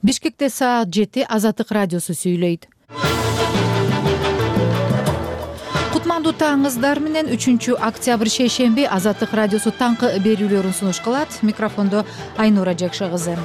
Бишкекте саат 7 Азаттык радиосу сүйлөйт. Кутмандуу таңыңыздар менен 3 октябрь шейшемби Азаттык радиосу таңкы берүүлөрүн сунуш кылат. Микрофондо Айнура Жакшы кызы.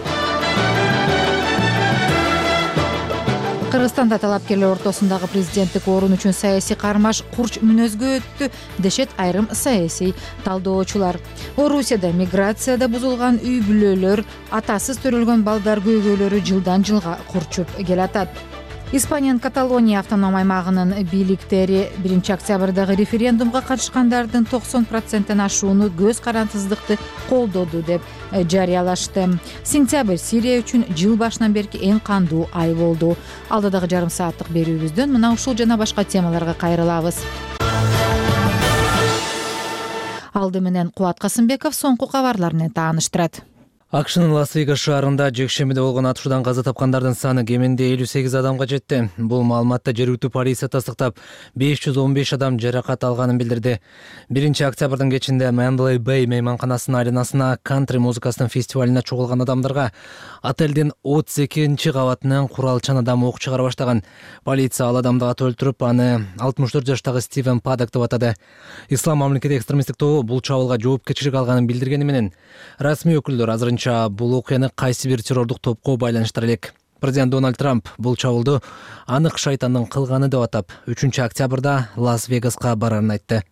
Кыргызстанда талапкерлер ортосундагы президенттик орун үчүн саясий кармаш курч мүнөзгө өттү, дешет айрым саясий талдоочулар. Орусияда миграцияда бузулган үй бүлөлөр, атасыз төрөлгөн балдар көйгөйлөрү жылдан жылга курчуп келатат. Испаниянын Каталония автоном аймагынын бийликтери 1 октябрдагы референдумга катышкандардын 90%тен ашууну көз карандысыздыкты колдоду деп жарыялашты. Сентябрь Сирия үчүн жыл башынан берки эң кандуу ай болду. Алдыдагы жарым сааттык берүүбүздөн мына ушул жана башка темаларга кайрылабыз. Алды менен Кубат Касымбеков соңку кабарлар менен тааныштырат. АКШнын Лас-Вегас шаарында жекшембиде болгон атышуудан каза тапкандардын саны кеминде 58 адамга жетти. Бул маалыматты жергиликтүү полиция тастыктап, 515 адам жаракат алганын билдирди. 1 октябрдын кечинде Mandalay Bay мейманканасынын айланасына кантри музыкасынын фестивалине чогулган адамдарга отелдин 32 кабатынан куралчан адам ок чыгара баштаган. Полиция ал адамды ат өлтүрүп, аны 64 жаштагы Стивен Паддок деп атады. Ислам мамлекети экстремисттик тобу бул чабуулга жоопкерчилик алганын билдиргени менен, расмий өкүлдөр азырынча бул окуяны кайсы бир террордук топко байланыштыра элек. Президент Дональд Трамп бул чабуулду анык шайтандын кылганы деп атап, 3 октябрда Лас-Вегаска барарын айтты.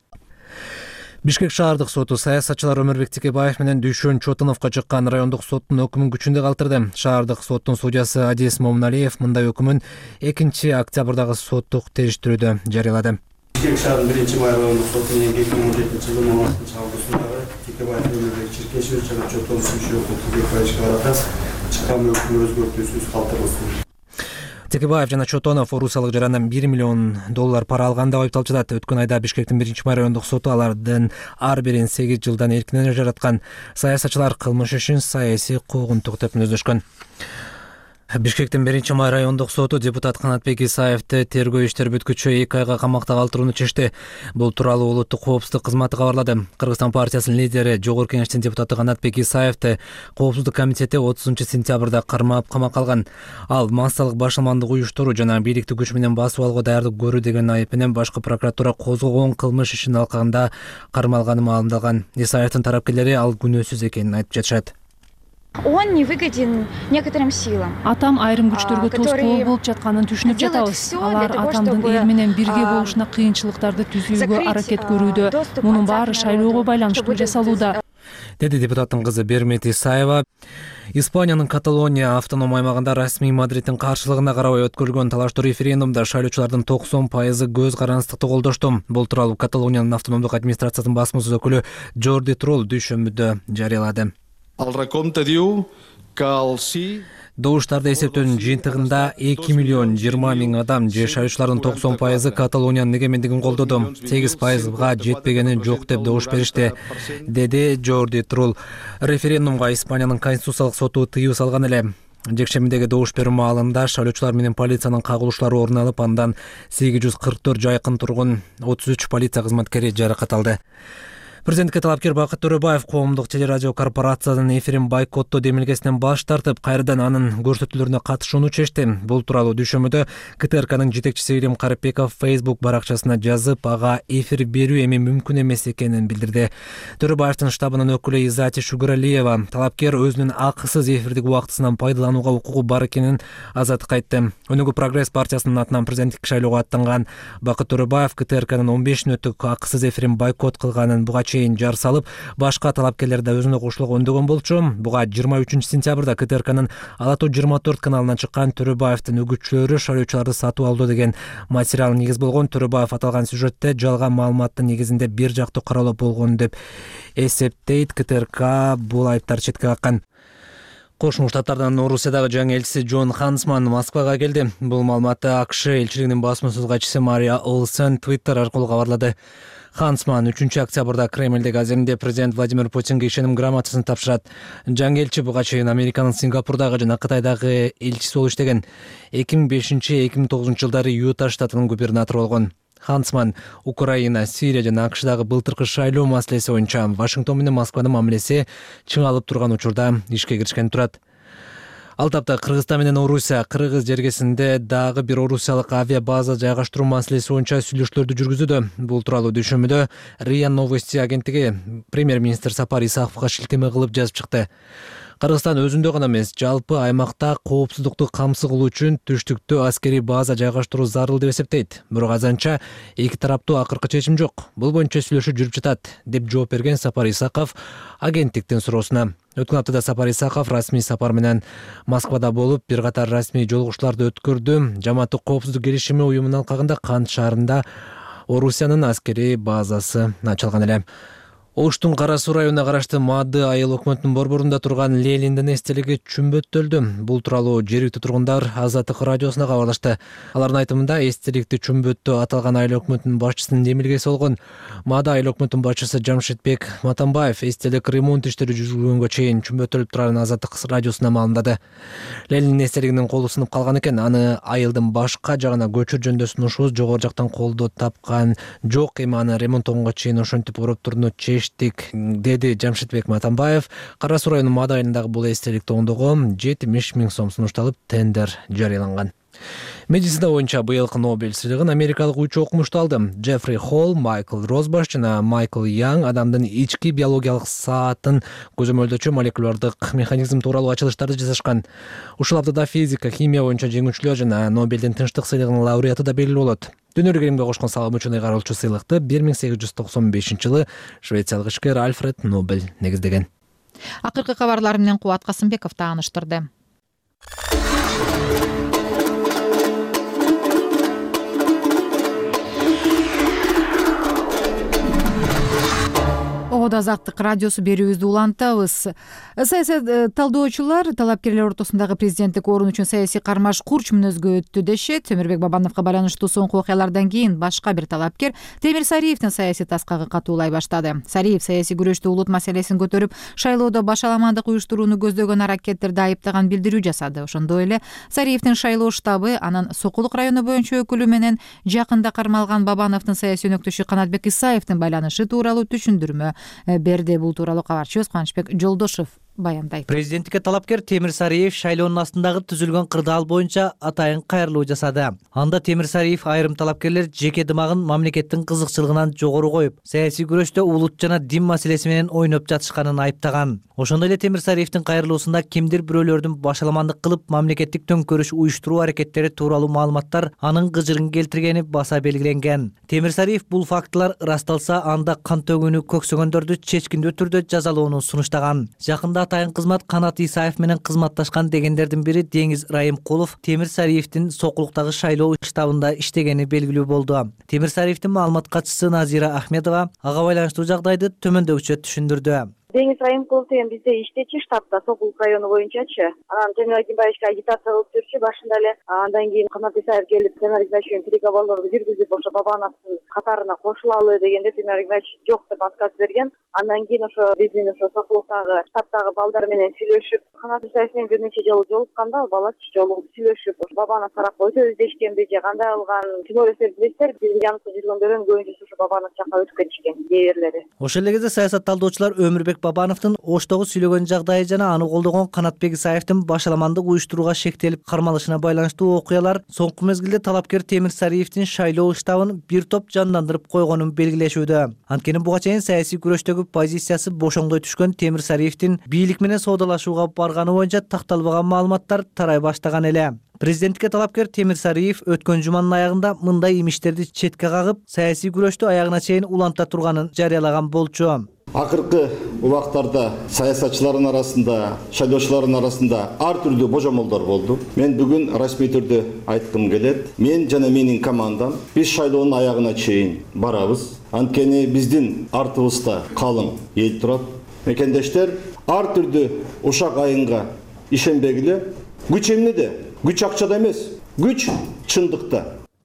Бишкек шаардык соту саясатчылар Өмүрбек Текебаев менен Дүйшөн Чотуновго чыккан райондук соттун өкүмүн күчүндө калтырды. Шаардык соттун судьясы Адис Момуналиев мындай өкүмүн 2 октябрдагы соттук териштирүүдө жарыялады. Бишкек шаарынын 1-май райондук соту менен 2017-жылдын 16-августунда Текебаев Өмүрбек Чиркешев жана Чотонов Текебаевге карата чыккан өкүмдү өзгөртүүсүз калтырылсын. Текебаев жана Чотонов орусиялык жарандан $1 миллион пара алган деп айыпталчылат. Өткөн айда Бишкектин 1-май райондук соту алардын ар бирин 8 жылдан эркинен жараткан. Саясатчылар кылмыш үчүн саясий куугунтук деп мүнөздөшкөн. Бишкектин 1-май райондук соту депутат Канатбек Исаевди тергөө иштери бүткүчө 2 айга камакта калтырууну чечти. Бул тууралуу улуттук коопсуздук кызматы кабарлады. Кыргызстан партиясынын лидери, Жогорку Кеңештин депутаты Канатбек Исаевди коопсуздук комитети 30-сентябрда кармап камакка алган. Ал массалык башалмандык уюштуруу жана бийликти күч менен басып алууга даярдык көрүү деген айып менен башкы прокуратура козгогон кылмыш ишинин алкагында кармалганы маалымдалган. Исаевдин тарапкерлери ал күнөөсүз экенин айтып жатышат. Он не выгоден некоторым силам. Атам айрым күчтөргө тоскоол болуп жатканын түшүнүп жатабыз. Алар атамдын эл менен бирге болушуна кыйынчылыктарды түзүүгө аракет көрүүдө. Мунун баары шайлоого байланыштуу жасалууда, деди депутаттын кызы Бермет Исаева. Испаниянын Каталония автоном аймагында расмий Мадриттин каршылыгына карабай өткөрүлгөн талаштуу референдумда шайлоочулардын 90% көз карандысыздыкты колдошту. Бул тууралуу Каталониянын автономдук администрациясынын басмасөз өкүлү Джорди Трол дүйшөмбүдө жарыялады. El recompte diu que el sí. Добуштарды эсептөөнүн жыйынтыгында 2 миллион 20 миң адам же шайлоочулардын 90% Каталониянын эгемендигин колдоду. 8%га жетпегени жок деп добуш беришти, деди Джорди Трул. Референдумга Испаниянын конституциялык соту тыюу салган эле. Жекшембидеги добуш берүү маалында шайлоочулар менен полициянын кагылышлары орун алып, андан 844 жайкын тургун, 33 полиция кызматкери жаракат алды. Президентке талапкер Бакыт Төрөбаев коомдук телерадио корпорациянын эфирин бойкоттоо демилгесинен баш тартып, кайрадан анын көрсөтүүлөрүнө катышууну чечти. Бул тууралуу дүйшөмбүдө КТРКнын жетекчиси Ирим Карипбеков Facebook баракчасына жазып, ага эфир берүү эми мүмкүн эмес экенин билдирди. Төрөбаевдин штабынын өкүлү Изати Шугуралиева талапкер өзүнүн акысыз эфирдик убактысынан пайдаланууга укугу бар экенин азаттыкка айтты. Өнүгүү Прогресс партиясынын атынан президенттик шайлоого аттанган Бакыт Төрөбаев КТРКнын 15 мүнөттүк акысыз эфирин бойкот кылганын буга жар салып, башка талапкерлер да өзүнө кошулууга өндөгөн болчу. Буга 23 сентябрда КТРКнын Ала Тоо 24 каналынан чыккан Төрөбаевдин үгүтчүлөрү шайлоочуларды сатып алды деген материал негиз болгон. Төрөбаев аталган сюжетте жалган маалыматтын негизинде бир жактуу каралуу болгон деп эсептейт. КТРК бул айыптарды четке каккан. Кошмо Штаттардан Орусиядагы жаңы элчиси Джон Хансман Москвага келди. Бул маалыматты АКШ элчилигинин басмасөз катчысы Мария Олсен Твиттер аркылуу кабарлады. Хансман 3 октябрда Кремльдеги аземинде президент Владимир Путинге ишеним грамотасын тапшырат. Жаңы элчи буга чейин Американын Сингапурдагы жана Кытайдагы элчиси болуп иштеген. 2005-2009 жылдары Юта штатынын губернатору болгон. Хансман Украина, Сирия жана АКШдагы былтыркы шайлоо маселеси боюнча Вашингтон менен Москванын мамилеси чыңалып турган учурда ишке киришкен турат. Ал тапта Кыргызстан менен Орусия Кыргыз жергесинде дагы бир орусиялык авиа база жайгаштыруу маселеси боюнча сүйлөшүүлөрдү жүргүзүүдө. Бул тууралуу түшүнмөдө РИА Новости агенттиги премьер-министр Сапар Исаковго шилтеме кылып жазып чыкты. Кыргызстан өзүндө гана эмес, жалпы аймакта коопсуздукту камсыз кылуу үчүн түштүктө аскерий база жайгаштыруу зарыл деп эсептейт. Бирок азанча эки тараптуу акыркы чечим жок. Бул боюнча сүйлөшүү жүрүп жатат, деп жооп берген Сапар Исаков агенттиктин суроосуна. Өткөн аптада Сапар Исаков расмий сапар менен Москвада болуп, бир катар расмий жолугушууларды өткөрдү. Жамааттык коопсуздук келишими уюмунун алкагында Кант шаарында Орусиянын аскерий базасы ачылган эле. Оштун Кара Суу районуна караштуу Маады айыл өкмөтүнүн борборунда турган Лениндин эстелиги чүмбөттөлдү. Бул тууралуу жергиликтүү тургундар Азаттык радиосуна кабарлашты. Алардын айтымында эстеликти чүмбөттө аталган айыл өкмөтүнүн башчысынын демилгеси болгон. Маады айыл өкмөтүнүн башчысы Жамшитбек Матамбаев эстелик ремонт иштери жүргүзүлгөнгө чейин чүмбөтөлүп турарын Азаттык радиосуна маалымдады. Ленин эстелигинин колу сынып калган экен. Аны айылдын башка жагына көчүр жөнүндө сунушубуз жогору жактан колдоо тапкан жок. Эми аны ремонттогонго чейин ошентип ороптуруну деди Жамшитбек Матамбаев. Кара Суу районунун Маады айылындагы бул эстелик тоондого 70 000 сом сунушталып, тендер жарыяланган. Медицина боюнча быйылкы Нобель сыйлыгын америкалык 3 окумушту алды. Джеффри Холл, Майкл Розбаш жана Майкл Янг адамдын ички биологиялык саатын көзөмөлдөөчү молекулярдык механизм тууралуу ачылыштарды жасашкан. Ушул аптада физика, химия боюнча жеңүүчүлөр жана Нобелдин тынчтык сыйлыгынын лауреаты да белгилүү болот. Дүйнөлүк илимге кошкон салым үчүн ыйгарылчу сыйлыкты 1895 жылы швециялык ишкер Альфред Нобель негиздеген. Акыркы кабарлар менен Кубат Касымбеков тааныштырды. Азаттык радиосу берүүбүздү улантабыз. Саясий талдоочулар талапкерлер ортосундагы президенттик орун үчүн саясий кармаш курч мүнөзгө өттү дешет. Өмүрбек Бабановго байланыштуу соңку окуялардан кийин башка бир талапкер Темир Сариевдин саясий таскагы катуулай баштады. Сариев саясий күрөштө улут маселесин көтөрүп, шайлоодо башаламандык уюштурууну көздөгөн аракеттерди айыптаган билдирүү жасады. Ошондой эле Сариевдин шайлоо штабы анын Сокулук району боюнча өкүлү менен жакында кармалган Бабановдун саясий өнөктөшү Канатбек Исаевдин байланышы тууралуу түшүндүрмө берди. Бул тууралуу кабарчыбыз Кубанычбек Жолдошев баяндайт. Президенттикке талапкер Темир Сариев шайлоонун астындагы түзүлгөн кырдаал боюнча атайын кайрылуу жасады. Анда Темир Сариев айрым талапкерлер жеке дымагын мамлекеттин кызыкчылыгынан жогору коюп, саясий күрөштө улут жана дин маселеси менен ойноп жатышканын айыптаган. Ошондой эле Темир Сариевдин кайрылуусунда кимдир бирөөлөрдүн башаламандык кылып мамлекеттик төңкөрүш уюштуруу аракеттери тууралуу маалыматтар анын кыжырын келтиргени баса белгиленген. Темир Сариев бул фактылар ырасталса, анда кан төгүүнү көксөгөндөрдү чечкиндүү түрдө жазалоону сунуштаган. Жакында атайын кызмат Канат Исаев менен кызматташкан дегендердин бири Деңиз Райымкулов Темир Сариевдин Сокулуктагы шайлоо штабында иштегени белгилүү болду. Темир Сариевдин маалымат катчысы Назира Ахмедова ага байланыштуу жагдайды төмөндөгүчө түшүндүрдү. Деңиз Райымкулов деген бизде иштечи штабта Сокулук району боюнчачы. Анан Темир Акимбаевичке агитация кылып жүрчү башында эле. Андан кийин Канат Исаев келип Темир Акимбаевичке переговорлорду жүргүзүп, ошо Бабановдун катарына кошулалы дегенде Темир Акимбаевич жок деп отказ берген. Андан кийин ошо биздин ошо Сокулуктагы штабтагы балдар менен сүйлөшүп, Канат Исаев менен бир нече жолу жолукканда, бала жолугуп сүйлөшүп, Бабанов тарапы өтө издешкенби же кандай кылган түшүнөрсүздөр билесиздер, биздин яныбызда жүргөндөрдүн көбүнчөсү ошо Бабанов жакка өтүп кетишкен кээрлери. Ошол эле кезде саясат талдоочулар Өмүрбек Бабановдун Оштогу сүйлөгөн жагдайы жана аны колдогон Канатбек Исаевдин башаламандык уюштурууга шектелип кармалышына байланыштуу окуялар соңку мезгилде талапкер Темир Сариевдин шайлоо штабын бир топ жандандырып койгонун белгилешүүдө. Анткени буга чейин саясий күрөштөгү позициясы бошоңдой түшкөн Темир Сариевдин бийлик менен соодалашууга барганы боюнча такталбаган маалыматтар тарай баштаган эле. Президенттикке талапкер Темир Сариев өткөн жуманын аягында мындай имиштерди четке кагып, саясий күрөштү аягына чейин уланта турганын жарыялаган болчу. Акыркы убактарда саясатчылардын арасында, шайлоочулардын арасында ар түрдүү божомолдор болду. Мен бүгүн расмий түрдө айткым келет. Мен жана менин командам биз шайлоонун аягына чейин барабыз. Анткени биздин артыбызда калың эл турат. Мекендештер, ар түрдүү ушак айынга ишенбегиле. Күч эмнеде? Күч акчада эмес, күч чындыкта.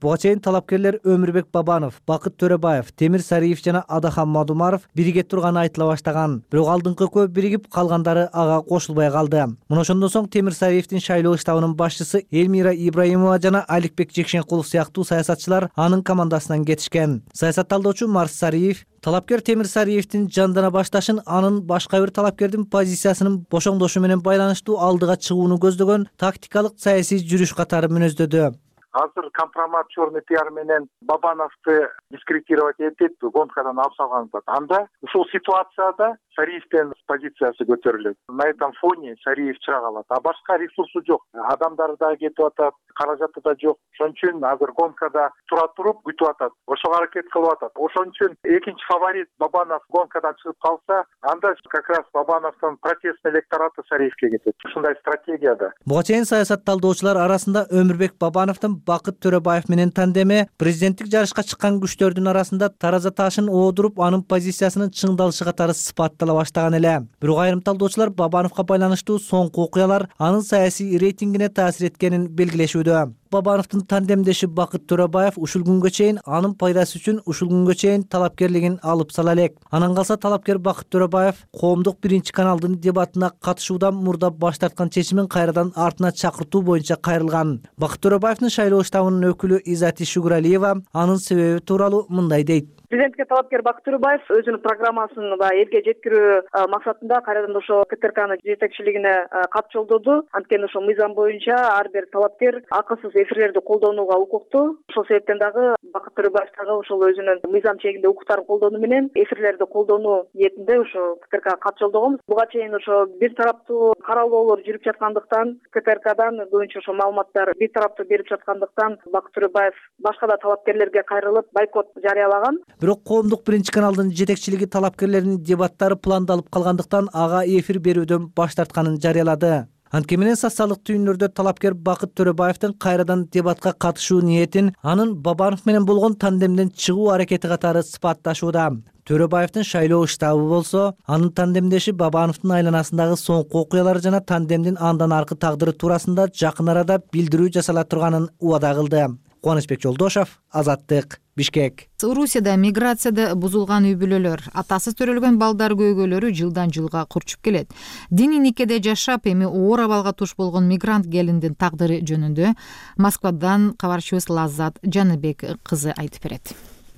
Буга чейин талапкерлер Өмүрбек Бабанов, Бакыт Төрөбаев, Темир Сариев жана Адахан Мадумаров бириге турганы айтыла баштаган. Бирок алдыңкы экөө биригип, калгандары ага кошулбай калды. Мына ошондон соң Темир Сариевдин шайлоо штабынын башчысы Эльмира Ибраимова жана Аликбек Жекшенкулов сыяктуу саясатчылар анын командасынан кетишкен. Саясат талдоочу Марс Сариев талапкер Темир Сариевдин жандана башташын, анын башка бир талапкердин позициясынын бошоңдошу менен байланыштуу алдыга чыгууну көздөгөн тактикалык саясий жүрүш катары мүнөздөдү. Азыр компромат черный пиар менен Бабановду дискредитировать этип, гонкадан алып салган. Анда ушул ситуацияда Сариевдин позициясы көтөрүлөт. На этом фоне Сариев чыга алат. А башка ресурсу жок. Адамдар да кетип атат, каражаты да жок. Ошон үчүн азыр гонкада тура туруп күтүп атат. Ошого аракет кылып атат. Ошон үчүн экинчи фаворит Бабанов гонкадан чыгып калса, анда как раз Бабановдун протестный электораты Сариевке кетет. Ушундай стратегияда. Буга чейин саясат талдоочулар арасында Өмүрбек Бабановдун Бакыт Төрөбаев менен тандеми президенттик жарышка чыккан күчтөрдүн арасында тараза ташын оодуруп, анын позициясынын чыңдалышы катары сыпаттала баштаган эле. Бирок айрым талдоочулар Бабановго байланыштуу соңку окуялар анын саясий рейтингине таасир эткенин белгилешүүдө. Бабановдун тандемдеши Бакыт Төрөбаев ушул күнгө чейин анын пайдасы үчүн ушул күнгө чейин талапкерлигин алып сала элек. Анан калса талапкер Бакыт Төрөбаев коомдук биринчи каналдын дебатына катышуудан мурда баш тарткан чечимин кайрадан артына чакыртуу боюнча кайрылган. Бакыт Төрөбаевдин шайлоо штабынын өкүлү Изати Шугуралиева анын себеби тууралуу мындай дейт. Президентке талапкер Бакыт Төрөбаев өзүнүн программасын элге жеткирүү максатында кайрадан ошо КТРКнын жетекчилигине кат жолдоду. Анткени ошо мыйзам боюнча ар бир талапкер акысыз эфирлерди колдонууга укуктуу. Ошол себептен дагы Бакыт Төрөбаев дагы ошол өзүнүн мыйзам чегинде укуктарын колдонуу менен эфирлерди колдонуу ниетинде ошо КТРКга кат жолдогонбуз. Буга чейин ошо бир тараптуу каралоолор жүрүп жаткандыктан, КТРКдан көбүнчө ошо маалыматтар бир тараптуу берип жаткандыктан Бакыт Төрөбаев башка да талапкерлерге кайрылып бойкот жарыялаган. Бирок коомдук биринчи каналдын жетекчилиги талапкерлердин дебаттары пландалып калгандыктан ага эфир берүүдөн баш тартканын жарыялады. Анткени менен социалдык түйүнлөрдө талапкер Бакыт Төрөбаевдин кайрадан дебатка катышуу ниетин анын Бабанов менен болгон тандемден чыгуу аракети катары сыпатташууда. Төрөбаевдин шайлоо штабы болсо, анын тандемдеши Бабановдун айланасындагы соңку окуялар жана тандемдин андан аркы тагдыры туурасында жакын арада билдирүү жасала турганын убада кылды. Кубанычбек Жолдошов, Азаттык, Бишкек. Орусияда миграцияда бузулган үй-бүлөлөр, атасыз төрөлгөн балдар көйгөйлөрү жылдан жылга курчуп келет. Диний никеде жашап, эми оор абалга туш болгон мигрант келиндин тагдыры жөнүндө Москвадан кабарчыбыз Лаззат Жаныбек кызы айтып берет.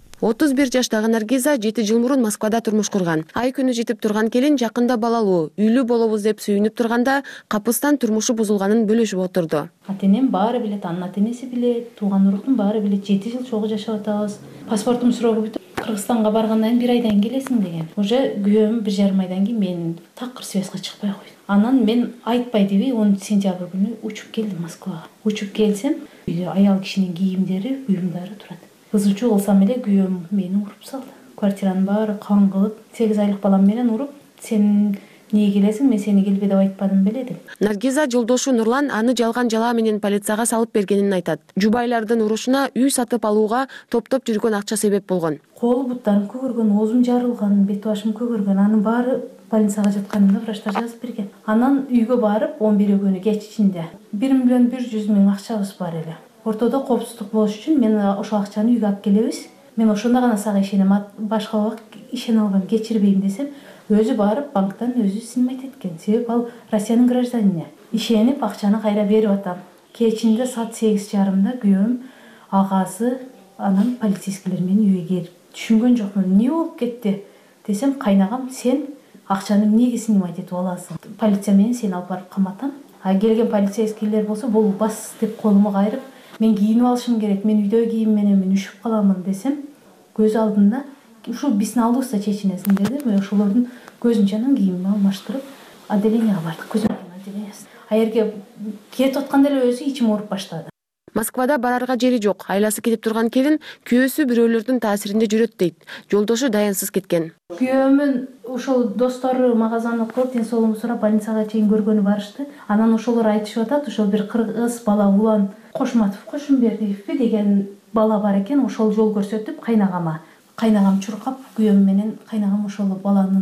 31 жаштагы Наргиза 7 жыл мурун Москвада турмуш курган. Ай күнү жетип турган келин жакында балалуу, үйлүү болобуз деп сүйүнүп турганда капыстан турмушу бузулганын бөлүшүп отурду. Ата-энем баары билет, анын ата-энеси билет, тууган уруктун баары билет. 7 жыл чогуу жашап атабыз. Паспортум срогу бүтүп, Кыргызстанга баргандан кийин 1 айдан келесиң деген. Уже күйөөм 1,5 айдан кийин мен такыр связга чыкпай койдум. Анан мен айтпай дебей 10 сентябрь күнү учуп келдим Москвага. Учуп келсем, үйдө аял кишинин кийимдери, буюмдары турат. Кызычуу болсам эле күйөөм мени уруп салды. Квартиранын баары кан кылып, 8 айлык балам менен уруп, сен эмнеге келесиң, мен сени келбе деп айтпадым беле деп. Наргиза жолдошу Нурлан аны жалган жала менен полицияга салып бергенин айтат. Жубайлардын урушуна үй сатып алууга топтоп жүргөн акча себеп болгон. Кол буттарым көгөргөн, оозум жарылган, бет башым көгөргөн, анын баары больницага жатканымда врачтар жазып берген. Анан үйгө барып 11 күнү кеч ичинде 1,1 миллион акчабыз бар эле. Ортодо коопсуздук болуш үчүн мен ошол акчаны үйгө алып келебиз. Мен ошондо гана сага ишенем, башка убак ишене албайм, кечирбейм десем, өзү барып банктан өзү снимать эткен. Себеп ал Россиянын гражданине. Ишенип акчаны кайра берип атам. Кечинде саат 8:30 күйөөм агасы анан полицейскийлер менен үйгө келип, түшүнгөн жокмун, эмне болуп кетти десем, кайнагам сен акчаны эмнеге снимать этип аласың? Полиция менен сени алып барып каматам. А келген полицейскийлер болсо, бул бас деп колума кайрып, мен кийинип алышым керек, мен үйдө кийим менен мен үшүп каламын десем, көз алдында ушул биздин алдыбызда чечинесиң деди. Мен ошолордун көзүнчанан кийимди алмаштырып, отделенияга бардык, көзөмөл отделениясына. А жерге кетип атканда эле өзү ичим ооруп баштады. Москвада барарга жери жок. Айласы кетип турган келин күйөөсү бирөөлөрдүн таасиринде жүрөт дейт. Жолдошу даянсыз кеткен. Күйөөмүн ошол достору магазаны кылып, ден соолугумду сурап, больницага чейин көргөнү барышты. Анан ошолор айтышып атат, ошол бир кыргыз бала Улан Кошматов, Кошумбердиевпи деген бала бар экен, ошол жол көрсөтүп кайнагама. Кайнагам чуркап, күйөөм менен кайнагам ошол баланын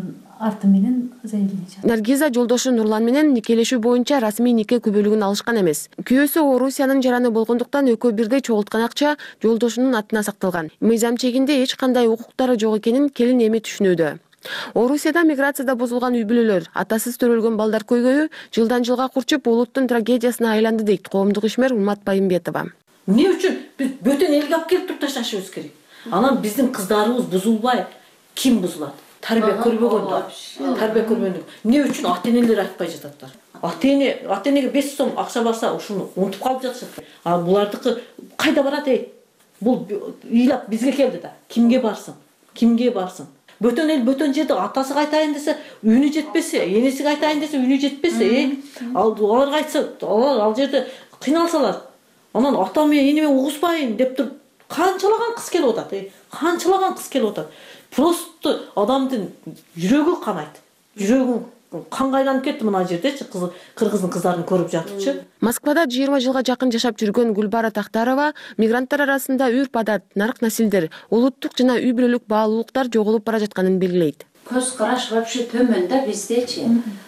арты менен заявление жаздым. Наргиза жолдошу Нурлан менен никелешүү боюнча расмий нике күбөлүгүн алышкан эмес. Күйөөсү Орусиянын жараны болгондуктан экөө бирдей чогулткан акча жолдошунун атына сакталган. Мыйзам чегинде эч кандай укуктары жок экенин келин эми түшүнүүдө. Орусияда миграцияда бузулган үй бүлөлөр, атасыз төрөлгөн балдар көйгөйү жылдан жылга курчуп улуттун трагедиясына айланды дейт коомдук ишмер Умат Байымбетова. Эмне үчүн биз бөтөн элге алып келип туруп ташташыбыз керек? Анан биздин кыздарыбыз бузулбай ким бузулат? Тарбия көрбөгөндөр. Тарбия көрбөгөндөр. Эмне үчүн ата-энелер айтпай жататтар? Ата-энеге 5 сом акча барса, ушуну унутуп калып жатышат. А булардыкы кайда барат эй? Бул ыйлап бизге келди да. Кимге барсын? Кимге барсын? Бөтөн эл бөтөн жерде атасы кайтайын десе, үйүнө жетпесе, энеси кайтайын десе, үйүнө жетпесе, алар кайтса, ал жерде кыйналсалар. Анан атам энеме угузбайын деп туруп канчалаган кыз келип атат, канчалаган кыз келип атат. Просто адамдын жүрөгү канайт. Жүрөгүн канга айланып кетти мына жердечи, кыргыздын кыздарын көрүп жатыпчы. Москвада 20 жылга жакын жашап жүргөн Гүлбара Тактарова мигранттар арасында үрп-адат, нарк насилдер, улуттук жана үй бүлөлүк баалуулуктар жоголуп бара жатканын белгилейт. Көз караш вообще төмөн да биздечи.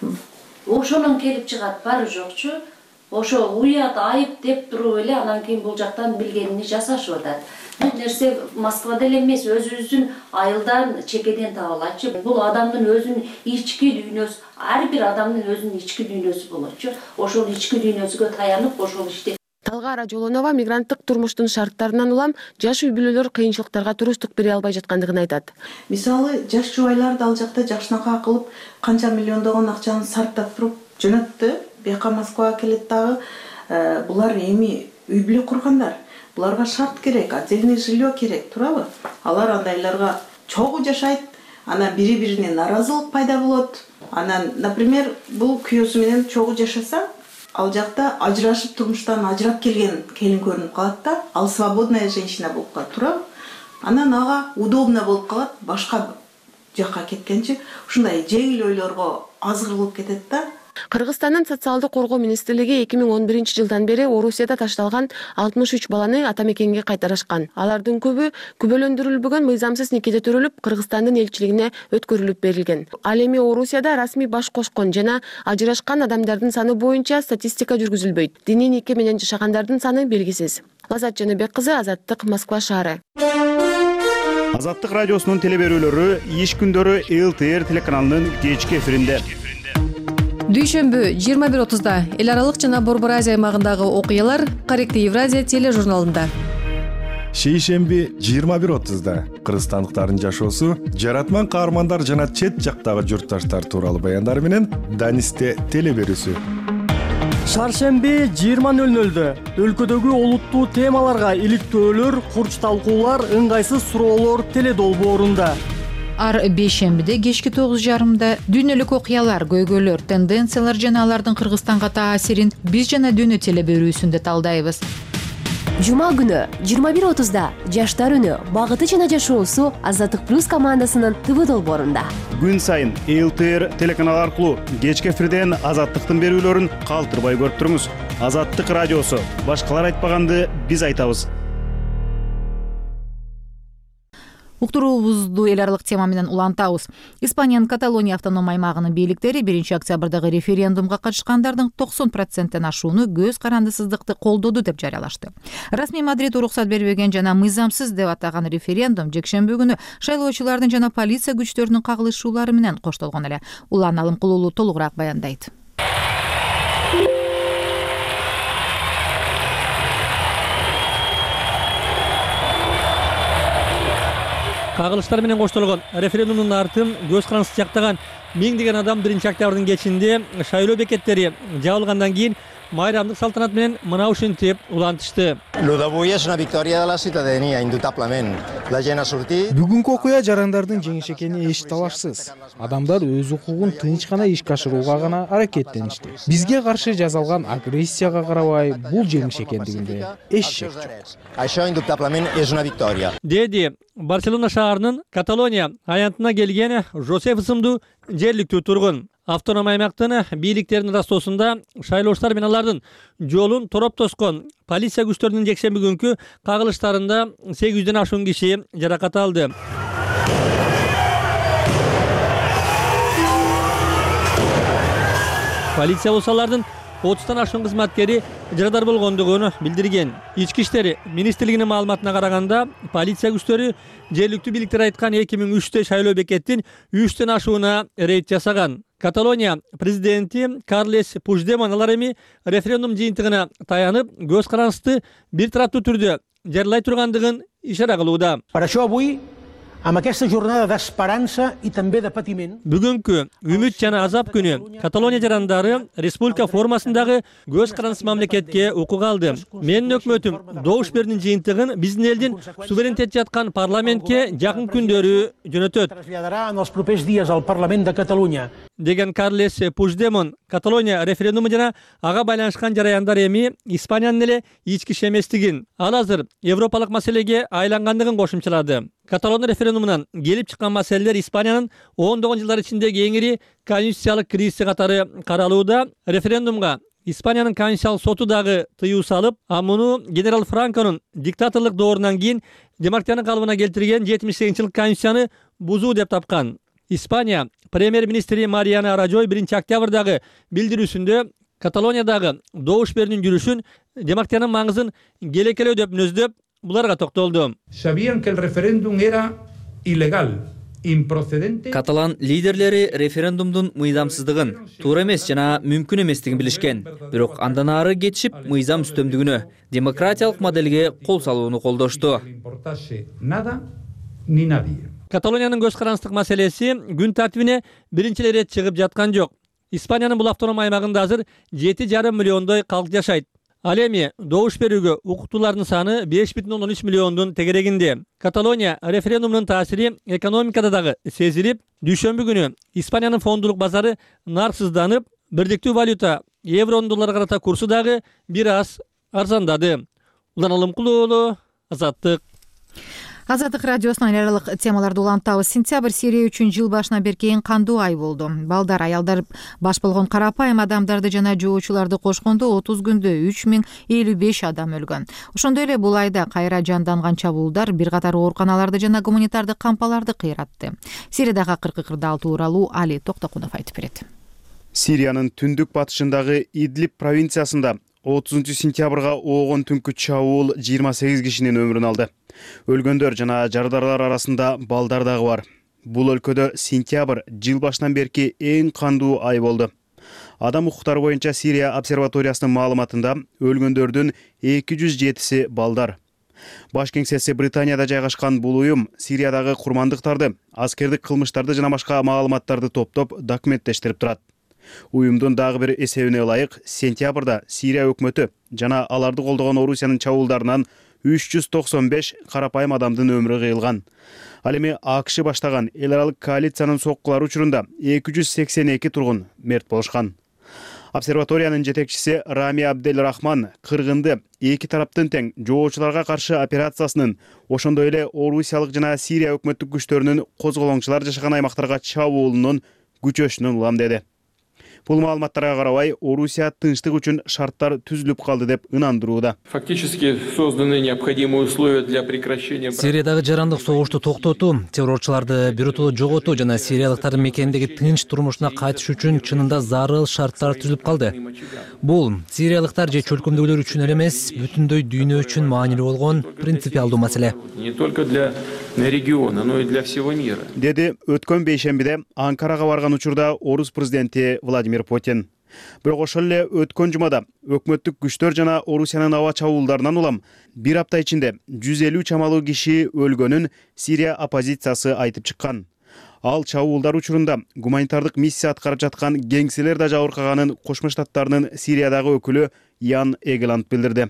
Ошонун келип чыгат, бары жокчу. Ошо уят, айып деп туруп эле анан кийин бул жактан билгенини жасашып атат. Бул нерсе Москвада эле эмес, өзүбүздүн айылдан, чекеден табылатчы. Бул адамдын өзүнүн ички дүйнөсү, ар бир адамдын өзүнүн ички дүйнөсү болотчу. Ошол ички дүйнөсүгө таянып, ошол ишти. Талгара Жолонова мигранттык турмуштун шарттарынан улам жаш үй бүлөлөр кыйынчылыктарга туруштук бере албай жаткандыгын айтат. Мисалы, жаш жубайларды ал жакта жашнака кылып, канча миллиондогон акчаны сарптап туруп жөнөттү. Бияка Москвага келет дагы, булар эми үй бүлө кургандар. Буларга шарт керек, отдельный жилье керек, туурабы? Алар андайларга чогуу жашайт, анан бири-бирине наразылык пайда болот. Анан, например, бул күйөөсү менен чогуу жашаса, ал жакта ажырашып турмуштан ажырап келген келин көрүнүп калат да, ал свободная женщина болуп калат, туурабы? Анан ага удобно болуп калат, башка жакка кеткенчи, ушундай жеңил ойлорго азгырылып кетет да. Кыргызстандын социалдык коргоо министрлиги 2011-жылдан бери Орусияда ташталган 63 баланы ата мекенге кайтарышкан. Алардын көбү күбөлөндүрүлбөгөн мыйзамсыз никеде төрөлүп, Кыргызстандын элчилигине өткөрүлүп берилген. Ал эми Орусияда расмий баш кошкон жана ажырашкан адамдардын саны боюнча статистика жүргүзүлбөйт. Диний нике менен жашагандардын саны белгисиз. Лазат Жаныбек кызы, Азаттык, Москва шаары. Азаттык радиосунун телеберүүлөрү иш күндөрү ЛТР телеканалынын кечки эфиринде. Дүйшөмбү 21:30-да эл аралык жана Борбор Азия аймагындагы окуялар Корректив Евразия тележурналында. Шейшемби 21:30-да кыргызстандыктардын жашоосу, жаратман каармандар жана чет жактагы журтташтар тууралуу баяндар менен Данисте телеберүүсү. Шаршемби 20:00-дө өлкөдөгү олуттуу темаларга иликтөөлөр, курч талкуулар, ыңгайсыз суроолор теледолбоорунда. Ар бейшембиде кечки 9:30-да дүйнөлүк окуялар, көйгөйлөр, тенденциялар жана алардын Кыргызстанга таасирин биз жана дүйнө телеберүүсүндө талдайбыз. Жума күнү 21:30-да жаштар үнү, багыты жана жашоосу Азаттык плюс командасынын ТВ долбоорунда. Күн сайын ЛТР телеканалы аркылуу кечки эфирден Азаттыктын берүүлөрүн калтырбай көрүп туруңуз. Азаттык радиосу, башкалар айтпаганды биз айтабыз. Уктуруубузду эл аралык тема менен улантабыз. Испаниянын Каталония автоном аймагынын бийликтери 1-октябрдагы референдумга катышкандардын 90%тен ашууну көз карандысыздыкты колдоду деп жарыялашты. Расмий Мадрид уруксат бербеген жана мыйзамсыз деп атаган референдум жекшемби күнү шайлоочулардын жана полиция күчтөрүнүн кагылышуулары менен коштолгон эле. Улан Алымкулуулу толугураак баяндайт. Кагылыштар менен коштолгон референдумдун артын көз карандысыз жактаган миңдеген адам 1-октябрдын кечинде шайлоо бекеттери жабылгандан кийин майрамдык салтанат менен мына ушинтип улантышты. Бүгүнкү окуя жарандардын жеңиш экени эч талашсыз. Адамдар өз укугун тынч гана ишке ашырууга гана аракеттеништи. Бизге каршы жасалган агрессияга карабай, бул жеңиш экендигинде эч шек жок. Деди Барселона шаарынын Каталония аянтына келген Жосеф ысымдуу жергиликтүү тургун. Автоном аймактын бийликтеринин ырастоосунда шайлоочулар менен алардын жолун тороп тоскон полиция күчтөрүнүн жекшемби күнкү кагылыштарында 800ден ашуун киши жаракат алды. полиция болсо алардын 30тан ашкан кызматкери жарадар болгондугун билдирген. Ички иштер министрлигинин маалыматына караганда, полиция күчтөрү жергиликтүү бийликтер айткан 2003-тө шайлоо бекеттин 3төн ашууна рейд жасаган. Каталония президенти Карлес Пуждемон алар эми референдум жыйынтыгына таянып, көз карандысты бир тараптуу түрдө жарыйлай тургандыгын ишара кылууда. Бүгүнкү үмүт жана азап күнү Каталония жарандары республика формасындагы көз карандысыз мамлекетке укук алды. Менин өкмөтүм добуш берүүнүн жыйынтыгын биздин элдин суверенитет жаткан парламентке жакын күндөрү жөнөтөт деген Карлес Пуждемон. Каталония референдуму жана ага байланышкан жараяндар эми Испаниянын эле ички иш эместигин, ал азыр европалык маселеге айлангандыгын кошумчалады. Каталон референдумунан келип чыккан маселелер Испаниянын 10 жылдар ичиндеги эң ири конституциялык кризиси катары каралууда. Референдумга Испаниянын конституциялык соту дагы тыюу салып, муну генерал Франконун диктаторлук доорунан кийин демократияны калыбына келтирген 78-жылык конституцияны бузуу деп тапкан. Испания премьер-министри Мариана Рajой 1-октябрдагы билдирүүсүндө Каталониядагы добуш берүүнүн жүрүшүн демократиянын маңызын келекелөө деп мүнөздөп, буларга токтолду. Каталан лидерлери референдумдун мыйзамсыздыгын, туура эмес жана мүмкүн эместигин билишкен. Бирок андан ары кетишип, мыйзам үстөмдүгүнө, демократиялык моделге кол салууну колдошту. Каталониянын көз карандысыздык маселеси күн тартибине биринчи рет чыгып жаткан жок. Испаниянын бул автоном аймагында азыр 7,5 миллиондой калк жашайт. Ал эми добуш берүүгө укуктуулардын саны 5,13 миллиондун тегерегинде. Каталония референдумунун таасири экономикада дагы сезилип, дүйшөмбү күнү Испаниянын фондулук базары нарксызданып, бирдиктүү валюта евронун долларга карата курсу дагы бир аз арзандады. Улан Алымкулуу, Азаттык. Азаттык радиосунан эл аралык темаларды улантабыз. Сентябрь Сирия үчүн жыл башынан бери эң кандуу ай болду. Балдар, аялдар баш болгон карапайым адамдарды жана жоочуларды кошкондо 30 күндө 3055 адам өлгөн. Ошондой эле бул айда кайра жанданган чабуулдар бир катар ооруканаларды жана гуманитардык кампаларды кыйратты. Сириядагы акыркы кырдаал тууралуу Али Токтокунов айтып берет. Сириянын түндүк батышындагы Идлиб провинциясында 30 сентябрга оогон түнкү чабуул 28 кишинин өмүрүн алды. Өлгөндөр жана жардарлар арасында балдар дагы бар. Бул өлкөдө сентябрь жыл башынан берки эң кандуу ай болду. Адам укуктары боюнча Сирия обсерваториясынын маалыматында өлгөндөрдүн 207си балдар. Баш кеңсеси Британияда жайгашкан бул уюм Сириядагы курмандыктарды, аскердик кылмыштарды жана башка маалыматтарды топтоп документтештирип турат. Уюмдун дагы бир эсебине ылайык, сентябрда Сирия өкмөтү жана аларды колдогон Орусиянын чабуулдарынан 395 карапайым адамдын өмүрү кыйылган. Ал эми АКШ баштаган эл аралык коалициянын соккулары учурунда 282 тургун мерт болушкан. Обсерваториянын жетекчиси Рами Абдель Рахман кыргынды эки тараптын тең жоочуларга каршы операциясынын, ошондой эле Орусиялык жана Сирия өкмөттүк күчтөрүнүн козголоңчулар жашаган аймактарга чабуулунун күчөшүнүн улам деди. Бул маалыматтарга карабай, Орусия тынчтык үчүн шарттар түзүлүп калды деп ынандырууда. Фактически созданы необходимые условия для прекращения. Сириядагы жарандык согушту токтотуу, террорчуларды биротоло жоготуу жана сириялыктардын мекендеги тынч турмушуна кайтыш үчүн чынында зарыл шарттар түзүлүп калды. Бул сириялыктар же чөлкөмдөгүлөр үчүн эле эмес, бүтүндөй дүйнө үчүн маанилүү болгон принципиалдуу маселе. Не только для региона, но и для всего мира. Деди өткөн бейшембиде Анкарага барган учурда Орус президенти Владимир Путин. Бирок ошол эле өткөн жумада өкмөттүк күчтөр жана Орусиянын аба чабуулдарынан улам бир апта ичинде 150 чамалуу киши өлгөнүн Сирия оппозициясы айтып чыккан. Ал чабуулдар учурунда гуманитардык миссия аткарып жаткан кеңселер да жабыркаганын Кошмо Штаттарынын Сириядагы өкүлү Ян Эгеланд билдирди.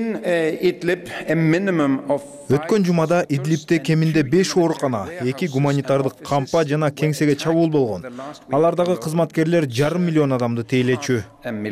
Өткөн жумада Идлибте кеминде 5 оорукана, 2 гуманитардык кампа жана кеңсеге чабуул болгон. Алардагы кызматкерлер 500 миллион адамды тейлечү.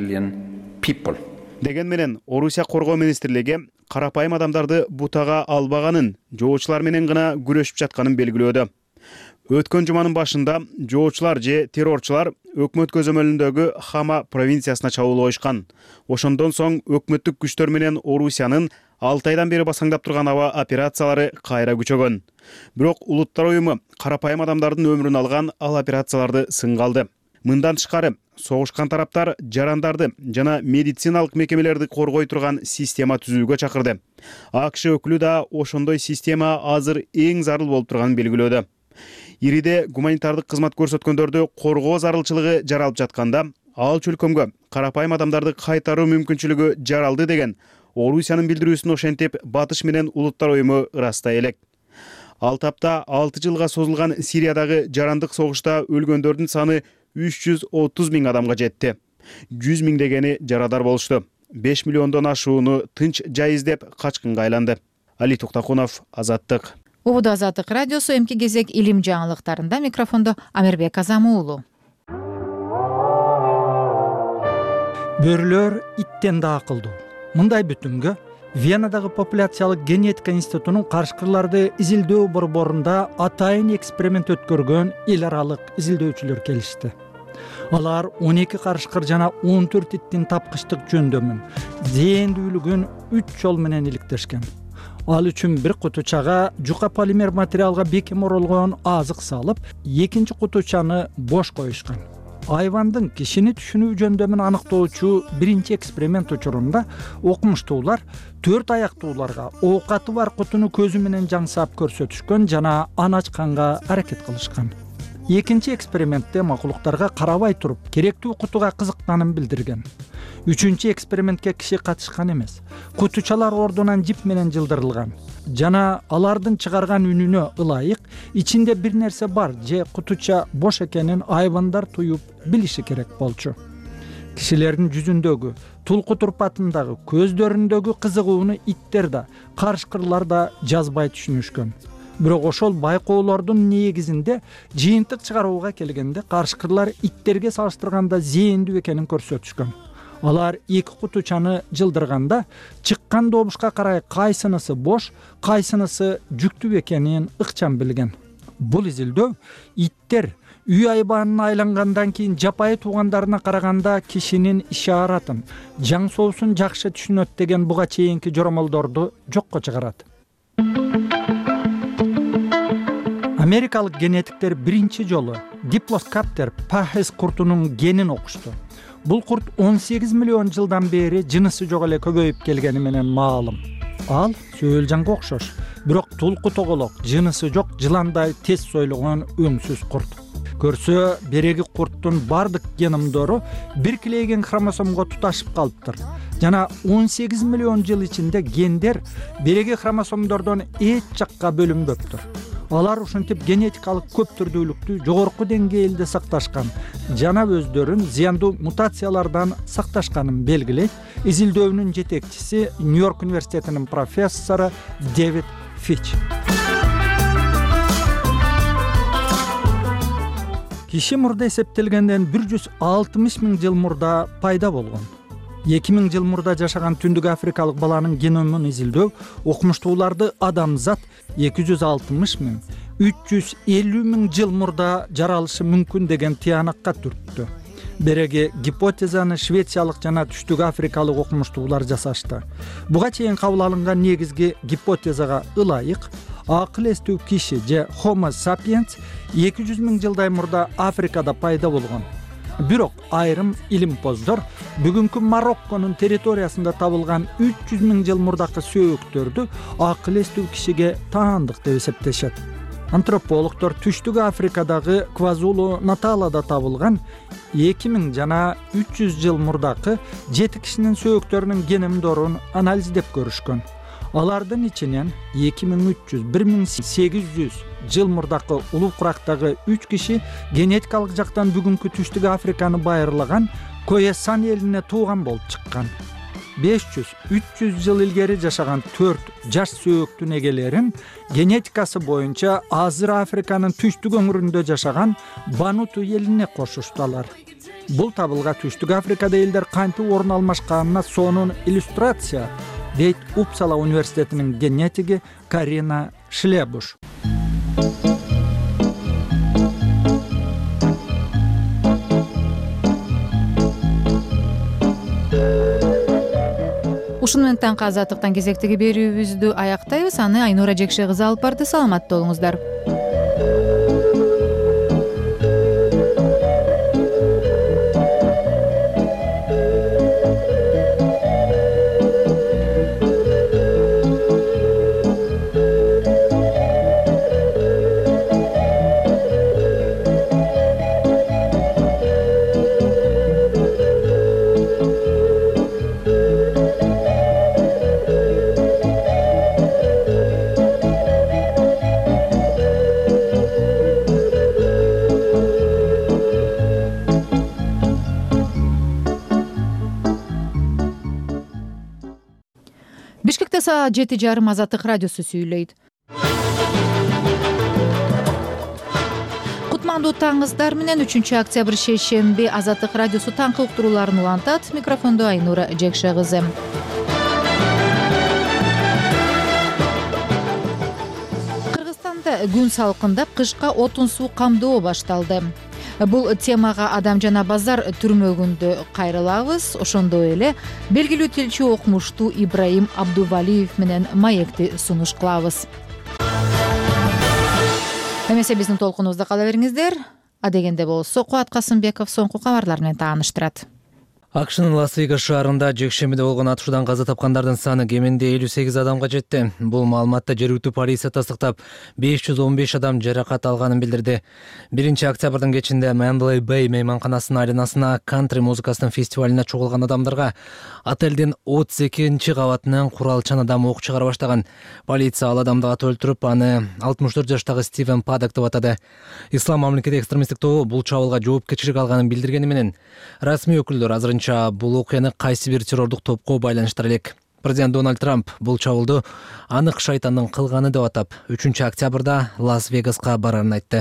Деген менен Орусия коргоо министрлиги карапайым адамдарды бутага албаганын, жоочулар менен гана күрөшүп жатканын белгилөөдө. Өткөн жуманын башында жоочулар же террорчулар өкмөт көзөмөлүндөгү Хама провинциясына чабуул коюшкан. Ошондон соң өкмөттүк күчтөр менен Орусиянын 6 айдан бери басаңдап турган аба операциялары кайра күчөгөн. Бирок Улуттар уюму карапайым адамдардын өмүрүн алган ал операцияларды сынга алды. Мындан тышкары согушкан тараптар жарандарды жана медициналык мекемелерди коргой турган система түзүүгө чакырды. АКШ өкүлү да ошондой система азыр эң зарыл болуп турганын белгилөөдө. Ириде гуманитардык кызмат көрсөткөндөрдү коргоо зарылчылыгы жаралып жатканда, ал чөлкөмгө карапайым адамдарды кайтаруу мүмкүнчүлүгү жаралды деген Орусиянын билдирүүсүн ошентип Батыш менен Улуттар уюму ырастай элек. Ал тапта 6 жылга созулган Сириядагы жарандык согушта өлгөндөрдүн саны 330 миң адамга жетти. 100 миңдегени жарадар болушту. 5 миллиондон ашууну тынч жай издеп качкынга айланды. Али Туктакунов, Азаттык. Убуду Азаттык радиосу, эмки кезек илим жаңылыктарында. Микрофондо Амирбек Азамы уулу. Бөрүлөр иттен да акылдуу. Мындай бүтүнгө Венадагы популяциялык генетика институтунун карышкырларды изилдөө борборунда атайын эксперимент өткөргөн эл аралык изилдөөчүлөр келишти. Алар 12 карышкыр жана 14 иттин тапкычтык жөндөмүн, зээндүүлүгүн 3 жол менен иликтешкен. Ал үчүн бир кутучага жука полимер материалга бекем оролгон азык салып, экинчи кутучаны бош коюшкан. Айвандын кишини түшүнүү жөндөмүн аныктоочу биринчи эксперимент учурунда окумуштуулар 4 аяктууларга оокаты бар кутуну көзү менен жаңсап көрсөтүшкөн жана аны ачканга аракет кылышкан. Экинчи экспериментте макулуктарга карабай туруп керектүү кутуга кызыкканын билдирген. Үчүнчү экспериментке киши катышкан эмес. Кутучалар ордунан жип менен жылдырылган жана алардын чыгарган үнүнө ылайык ичинде бир нерсе бар же кутуча бош экенин айвандар туюп билиши керек болчу. Кишилердин жүзүндөгү, тулку турпатындагы, көздөрүндөгү кызыгууну иттер да, карышкырлар да жазбай түшүнүшкөн. Бирок ошол байкоолордун негизинде жыйынтык чыгарууга келгенде карышкырлар иттерге салыштырганда зээндүү экенин көрсөтүшкөн. Алар эки кутучаны жылдырганда чыккан добушка карай кайсынысы бош, кайсынысы жүктүү экенин ыкчам билген. Бул изилдөө иттер үй айбанына айлангандан кийин жапайы туугандарына караганда кишинин ишаратын, жаңсоосун жакшы түшүнөт деген буга чейинки жоромолдорду жокко чыгарат. Америкалык генетиктер биринчи жолу диплоскаптер пахес куртунун генин окушту. Бул курт 18 миллион жылдан бери жынысы жок эле көбөйүп келгени менен маалым. Ал сөөлжанга окшош, бирок тулку тоголок, жынысы жок жыландай тез сойлогон өңсүз курт. Көрсө, береги курттун бардык геномдору биркилейген хромосомго туташып калыптыр. Жана 18 миллион жыл ичинде гендер береги хромосомдордон эч жакка бөлүнбөптүр. Алар ушинтип генетикалык көп түрдүүлүктү жогорку деңгээлде сакташкан жана өздөрүн зыяндуу мутациялардан сакташканын белгилейт. Изилдөөнүн жетекчиси Нью-Йорк университетинин профессору Дэвид Фич. Киши мурда эсептелгенден 160 миң жыл мурда пайда болгон. 2000 жыл мурда жашаган түндүк африкалык баланын геномун изилдөө окумуштууларды адамзат 260 миң, 350 миң жыл мурда жаралышы мүмкүн деген тыянакка түрттү. Береги гипотезаны швециялык жана түштүк африкалык окумуштуулар жасашты. Буга чейин кабыл алынган негизги гипотезага ылайык акыл эстүү киши же Homo sapiens 200 миң жылдай мурда Африкада пайда болгон. Бирок айрым илимпоздор бүгүнкү Марокконун территориясында табылган 300 миң жыл мурдакы сөөктөрдү акыл эстүү кишиге таандык деп эсептешет. Антропологдор түштүк Африкадагы Квазулу Наталада табылган 2000 жана 300 жыл мурдакы 7 кишинин сөөктөрүнүн геномдорун анализдеп көрүшкөн. Алардын ичинен 2300-1800 жыл мурдакы улуу курактагы 3 киши генетикалык жактан бүгүнкү түштүк Африканы байырлаган Коесан элине тууган болуп чыккан. 500-300 жыл илгери жашаган 4 жаш сөөктүн эгелерин генетикасы боюнча азыр Африканын түштүк өңүрүндө жашаган Бануту элине кошушталар. Бул табылга түштүк Африкада элдер кантип орун алмашканына сонун иллюстрация дейт Упсала университетинин генетиги Карина Шлебуш. Ушуну менен таңкы азаттыктан кезектеги берүүбүздү аяктайбыз. Аны Айнура Жекше кызы алып барды. Саламатта болуңуздар. Бишкекте саат 7:30 Азаттык радиосу сүйлөйт. Кутмандуу таңыңыздар менен 3 октябрь шейшемби Азаттык радиосу таңкы уктурууларын улантат. Микрофондо Айнура Жекше кызы. Кыргызстанда күн салкындап, кышка отун суу камдоо башталды. Бул темага Адам жана базар түрмөгүндө кайрылабыз. Ошондой эле белгилүү тилчи окумуштуу Ибраим Абдувалиев менен маекти сунуш кылабыз. Эмесе биздин толкунубузда кала бериңиздер. Адегенде болсо Кубат Касымбеков соңку кабарлар менен тааныштырат. АКШнын Лас-Вегас шаарында жекшембиде болгон атышуудан каза тапкандардын саны кеминде 58 адамга жетти. Бул маалыматты жергиликтүү полиция тастыктап, 515 адам жаракат алганын билдирди. 1-октябрдын кечинде Mandalay Bay мейманканасынын айланасына кантри музыкасынын фестивалине чогулган адамдарга отелдин 32 кабатынан куралчан адам ок чыгара баштаган. Полиция ал адамды ат өлтүрүп, аны 64 жаштагы Стивен Падок деп атады. Ислам мамлекети экстремисттик тобу бул чабуулга жоопкерчилик алганын билдиргени менен расмий өкүлдөр азырынча бул окуяны кайсы бир террордук топко байланыштыра элек. Президент Дональд Трамп бул чабуулду анык шайтандын кылганы деп атап, 3-октябрда Лас-Вегаска барарын айтты.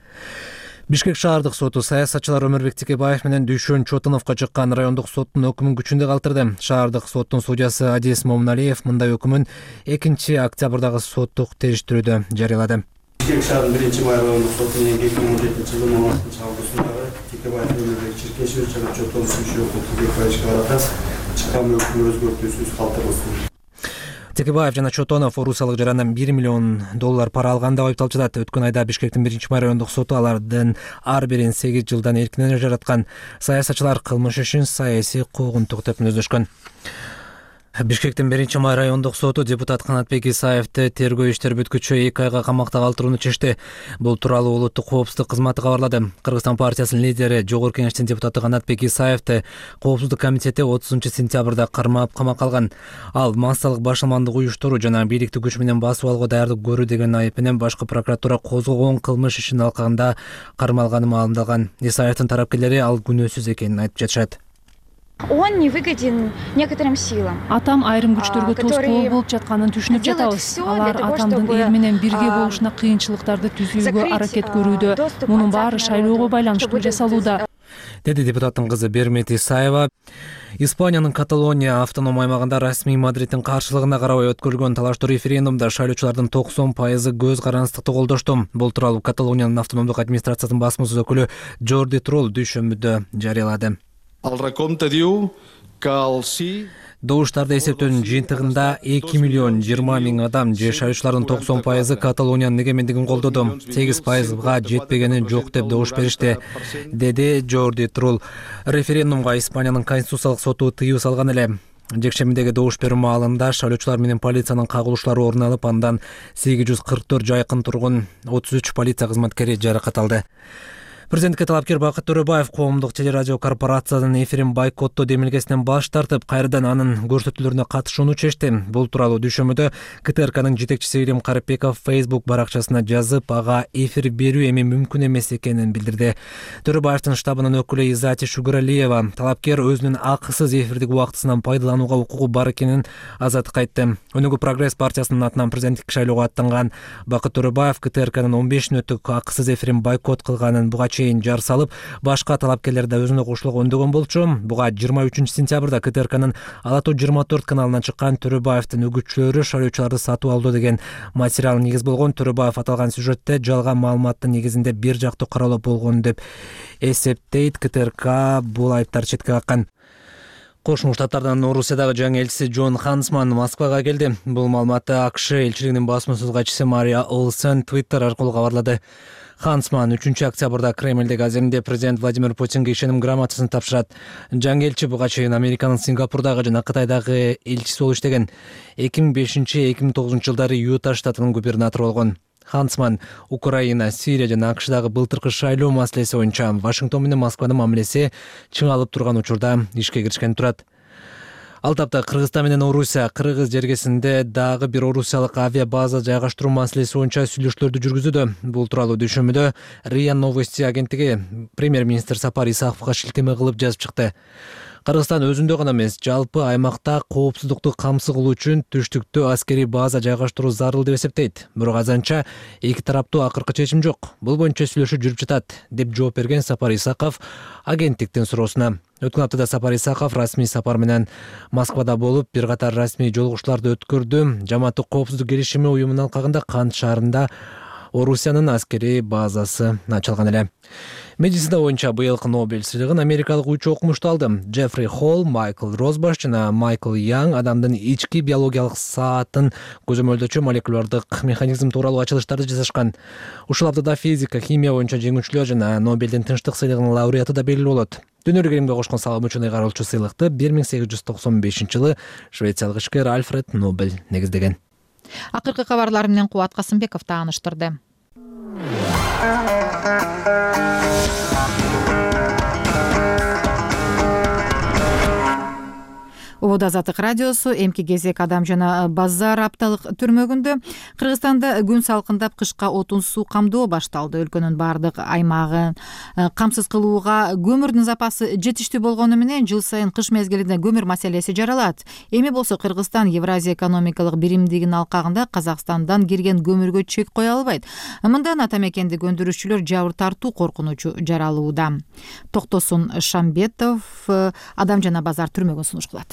Бишкек шаардык соту саясатчылар Өмүрбек Текебаев менен Дүйшөн Чотуновго чыккан райондук соттун өкүмүн күчүндө калтырды. Шаардык соттун судьясы Адис Момуналиев мындай өкүмүн 2-октябрдагы соттук териштирүүдө жарыялады. Бишкек шаарынын 1-май райондук сотунун 2017-жылдын 16-августундагы Текебаев Өмүрбек Черкешевич жана Чотонов Сүйшөков Текебаевге карата чыккан өкүмү өзгөртүүсүз калтырылсын. Текебаев жана Чотонов Орусиялык жарандан $1 миллион пара алган деп айыпталып жатат. Өткөн айда Бишкектин 1-май райондук соту алардын ар бирин 8 жылдан эркинен жараткан. Саясатчылар кылмыш ишин саясий куугунтук деп мүнөздөшкөн. Бишкектин 1-май райондук соту депутат Канатбек Исаевди тергөө иштери бүткүчө 2 айга камакта калтырууну чечти. Бул тууралуу улуттук коопсуздук кызматы кабарлады. Кыргызстан партиясынын лидери, Жогорку Кеңештин депутаты Канатбек Исаевди коопсуздук комитети 30-сентябрда кармап камакка алган. Ал массалык башылмандык уюштуруу жана бийликти күч менен басып алууга даярдык көрүү деген айып менен башкы прокуратура козгогон кылмыш ишин алкагында кармалганы маалымдалган. Исаевдин тарапкерлери ал күнөөсүз экенин айтып жатышат. Он не выгоден некоторым силам. Атам айрым күчтөргө тоскоол болуп жатканын түшүнүп жатабыз. Алар атамдын эл менен бирге болушуна кыйынчылыктарды түзүүгө аракет көрүүдө. Мунун баары шайлоого байланыштуу жасалууда, деди депутаттын кызы Бермет Исаева. Испаниянын Каталония автоном аймагында расмий Мадридтин каршылыгына карабай өткөрүлгөн талаштуу референдумда шайлоочулардын 90% көз карандыстыкты колдошту. Бул тууралуу Каталониянын автономдук администрациясынын басма сөз өкүлү Жорди Трол дүйшөмбүдө жарыялады. Добуштарды эсептөөнүн жыйынтыгында 2,20,000 адам же шайлоочулардын 90% Каталониянын эгемендигин колдоду. 8%га жетпегени жок деп добуш беришти, деди Жорди Трул. Референдумга Испаниянын конституциялык соту тыюу салган эле. Жекшембидеги добуш берүү маалында шайлоочулар менен полициянын кагылышлары орун алып, андан 844 жайкын тургун, 33 полиция кызматкери жаракат алды. Президентке талапкер Бакыт Төрөбаев коомдук телерадио корпорациянын эфирин бойкоттоо демилгесинен баш тартып, кайрадан анын көрсөтүүлөрүнө катышууну чечти. Бул тууралуу дүйшөмбүдө КТРКнын жетекчиси Ирим Карипбеков Facebook баракчасына жазып, ага эфир берүү эми мүмкүн эмес экенин билдирди. Төрөбаевдин штабынын өкүлү Изати Шугуралиева талапкер өзүнүн акысыз эфирдик убактысынан пайдаланууга укугу бар экенин азаттыкка айтты. Өнүгүү прогресс партиясынын атынан президенттик шайлоого аттанган Бакыт Төрөбаев КТРКнын 15 мүнөттүк акысыз эфирин бойкот кылганын буга жар салып, башка талапкерлер да өзүнө кошулууга өндөгөн болчу. Буга 23-сентябрда КТРКнын Ала Тоо 24 каналынан чыккан Төрөбаевдин үгүтчүлөрү шайлоочуларды сатып алды деген материал негиз болгон. Төрөбаев аталган сюжетте жалган маалыматтын негизинде бир жактуу каралуу болгон деп эсептейт. КТРК бул айыптарды четке каккан. Кошмо Штаттардын Орусиядагы жаңы элчиси Джон Хансман Москвага келди. Бул маалыматты АКШ элчилигинин басма сөз катчысы Мария Олсен Твиттер аркылуу кабарлады. Хансман 3-октябрда Кремлдеги аземинде президент Владимир Путинге ишеним грамотасын тапшырат. Жаңы элчи буга чейин Американын Сингапурдагы жана Кытайдагы элчиси болуп иштеген. 2005-2009 жылдары Юта штатынын губернатору болгон. Хансман Украина, Сирия жана АКШдагы былтыркы шайлоо маселеси боюнча Вашингтон менен Москванын мамилеси чыңалып турган учурда ишке киришкен турат. Ал тапта Кыргызстан менен Орусия Кыргыз жергесинде дагы бир орусиялык авиабаза жайгаштыруу маселеси боюнча сүйлөшүүлөрдү жүргүзүүдө. Бул тууралуу дүйшөмбүдө РИА Новости агенттиги премьер-министр Сапар Исаковго шилтеме кылып жазып чыкты. Кыргызстан өзүндө гана эмес, жалпы аймакта коопсуздукту камсыз кылуу үчүн түштүктө аскерий база жайгаштыруу зарыл деп эсептейт. Бирок азанча эки тараптуу акыркы чечим жок. Бул боюнча сүйлөшүү жүрүп жатат, деп жооп берген Сапар Исаков агенттиктин суроосуна. Өткөн аптада Сапар Исаков расмий сапар менен Москвада болуп, бир катар расмий жолугушууларды өткөрдү. Жамааттык коопсуздук келишими уюмунун алкагында Кант шаарында Орусиянын аскерий базасы ачылган эле. Медицина боюнча быйылкы Нобель сыйлыгын америкалык 3 окумуштуу алды. Джеффри Холл, Майкл Розбаш жана Майкл Янг адамдын ички биологиялык саатын көзөмөлдөөчү молекулярдык механизм тууралуу ачылыштарды жасашкан. Ушул аптада физика, химия боюнча жеңүүчүлөр жана Нобелдин тынчтык сыйлыгынын лауреаты да белгилүү болот. Дүйнөлүк илимге кошкон салым үчүн ыйгарылчу сыйлыкты 1895-жылы швециялык ишкер Альфред Нобель негиздеген. Акыркы кабарлар менен Кубат Касымбеков тааныштырды. Убуд Азаттык радиосу эмки кезек Адам жана Базар апталык түрмөгүндө. Кыргызстанда күн салкындап кышка отун суу камдоо башталды. Өлкөнүн бардык аймагын камсыз кылууга көмүрдүн запасы жетиштүү болгону менен жыл сайын кыш мезгилинде көмүр маселеси жаралат. Эми болсо Кыргызстан Евразия экономикалык биримдигинин алкагында Казакстандан кирген көмүргө чек кое албайт. Мындан ата мекендик өндүрүүчүлөр жабыр тартуу коркунучу жаралууда. Токтосун Шамбетов Адам жана Базар түрмөгүн сунуш кылат.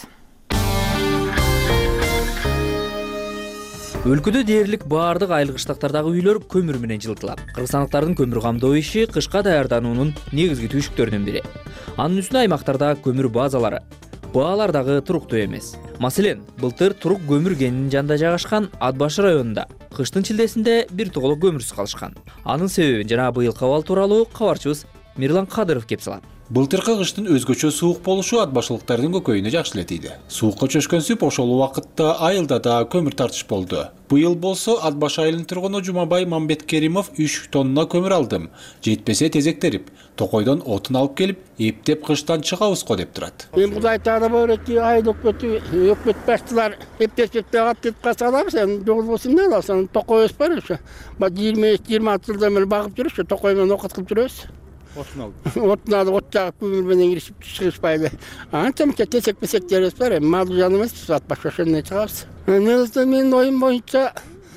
Өлкөдө дээрлик баардык айыл кыштактардагы үйлөр көмүр менен жылытылат. Кыргызстандыктардын көмүр камдоо иши кышка даярдануунун негизги түйшүктөрүнүн бири. Анын үстүнө аймактарда көмүр базалары, баалар дагы туруктуу эмес. Маселен, былтыр Турук көмүр кенинин жанында жайгашкан Ат башы районунда кыштын чилдесинде бир тоголок көмүрсүз калышкан. Анын себебин жана быйылкы абал тууралуу кабарчыбыз Мирлан Кадыров кеп салат. Былтыркы кыштын өзгөчө суук болушу ат башылыктардын көкөйүнө жакшы эле тийди. Суукка чөшкөн ошол убакытта айылда да көмүр тартыш болду. Быйыл болсо Ат баш айылынын тургуну Жумабай Мамбеткеримов 3 тонна көмүр алдым. Жетпесе тезектерип, токойдон отун алып келип, эптеп кыштан чыгабыз го деп турат. Мен Кудай таалап öğretti, айыл өкмөт баштылар эптеп агат деп касалам, сен жолбосун не аласың, токой өс бар ушу. 20-26 жылдан бери багып жүрүш, токой менен окут кылып жүрөбүз. Отун алып, от жагып, көмүр менен киришип чыгышпайлы. Анча-мынча тесек-песектерибиз бар, мал жан эмес, Ат баш ошондой чыгабыз. Негизинен менин оюм боюнча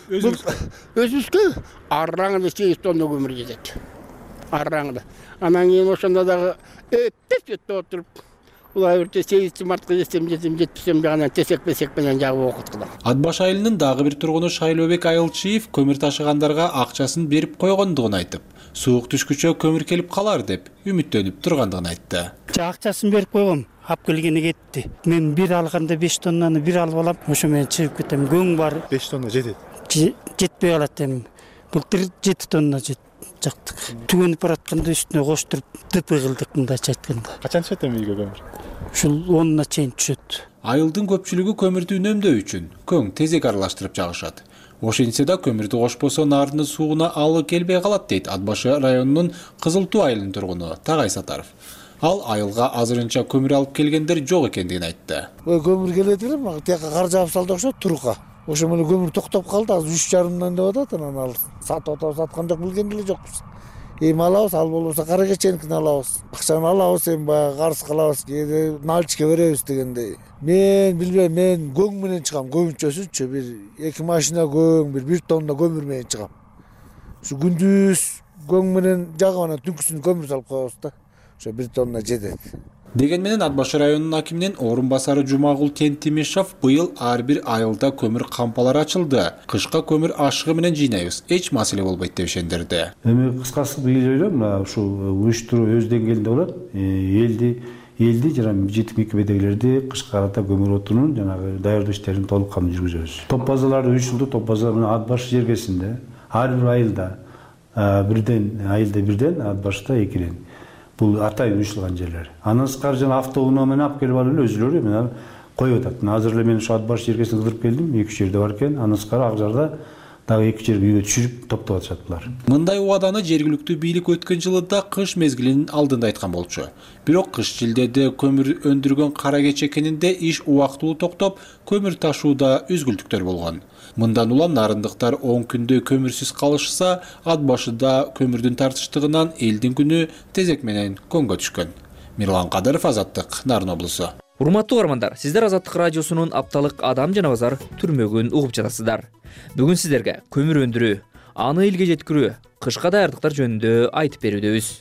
өзүбүзгө арраңды 8 тонна көмүр жетет. Арраңды. Анан кийин ошондо дагы эптеп отуруп, улай бирде 8 мартка жетсем жагынан тесек-песек менен жагып окут кылам. Ат баш айылынын дагы бир тургуну Шайлообек Айылчиев көмүр ташыгандарга акчасын берип койгондугун айтып, суук түшкүчө көмүр келип калар деп үмүттөнүп тургандыгын айтты. Акчасын берип койгом, ап келгени кетти. Мен бир алганда 5 тоннаны бир алып алам, ошо менен чыгып кетем. Көң бар. 5 тонна жетет. Жетпей калат эми. Былтыр 7 тонна жактык. Түгөнүп баратканда үстүнө коштуруп ДП кылдык мындайча айтканда. Качан түшөт эми үйгө көмүр? Ушул 10-на чейин түшөт. Айылдын көпчүлүгү көмүрдү үнөмдөө үчүн көң тезек аралаштырып жагышат. Ошентсе да көмүрдү кошпосо нардын сууна алы келбей калат дейт Ат башы районунун Кызыл Туу айылынын тургуну Тагай Сатаров. Ал айылга азырынча көмүр алып келгендер жок экендигин айтты. Көмүр келет эле, мага тияка кар жаап салды окшойт Турукка. Ошо менен көмүр токтоп калды, азыр 3,5 деп атат, анан ал сатып атабыз, саткан жок, билген деле жокпуз. Эми алабыз, ал болбосо кара кеченикин алабыз. Акчаны алабыз, эми баягы карыз кылабыз, кээде наличке беребиз дегендей. Мен билбейм, мен көң менен чыгам, көбүнчөсүнчү бир 2 машина көң, бир 1 тонна көмүр менен чыгам. Ушу күндүз көң менен жагып анан түнкүсүн көмүр салып коебуз да. Ошо 1 тонна жетет. Деген менен Ат башы районунун акиминин орун басары Жумагул Тентимишов быйыл ар бир айылда көмүр кампалары ачылды. Кышка көмүр ашыгы менен жыйнайбыз, эч маселе болбойт деп ишендирди. Эми кыскасы быйыл ойлойм, мына ушул уюштуруу өз деңгээлинде болот. Элди жана жетим мекемедегилерди кышка карата көмүр отунун жанагы даярдоо иштерин толук камдуу жүргүзөбүз. Топ базаларды 3 жылдык топ база мына Ат баш жергесинде ар бир айылда бирден Ат башта 2ден. Бул атайын уюштурулган жерлер. Андан сырткары жана автоунаа менен алып келип алып эле өзүлөрү менен коюп атат. Азыр эле мен ушу Ат баш жергесине кыдырып келдим, 2 жерде бар экен. Андан сырткары ак жарда дагы 2 жерге үйгө түшүрүп топтоп атышат булар. Мындай убаданы жергиликтүү бийлик өткөн жылы да кыш мезгилинин алдында айткан болчу. Бирок кыш жилдеде көмүр өндүргөн кара кече кенинде иш убактылуу токтоп, көмүр ташууда үзгүлтүктөр болгон. Мындан улам нарындыктар 10 күндө көмүрсүз калышса, Ат башыда көмүрдүн тартыштыгынан элдин күнү тезек менен көңгө түшкөн. Мирлан Кадыров, Азаттык, Нарын облусу. Урматтуу угармандар, сиздер Азаттык радиосунун апталык адам жана базар түрмөгүн угуп жатасыздар. Бүгүн сиздерге көмүр өндүрүү, аны элге жеткирүү, кышка даярдыктар жөнүндө айтып берүүдөбүз.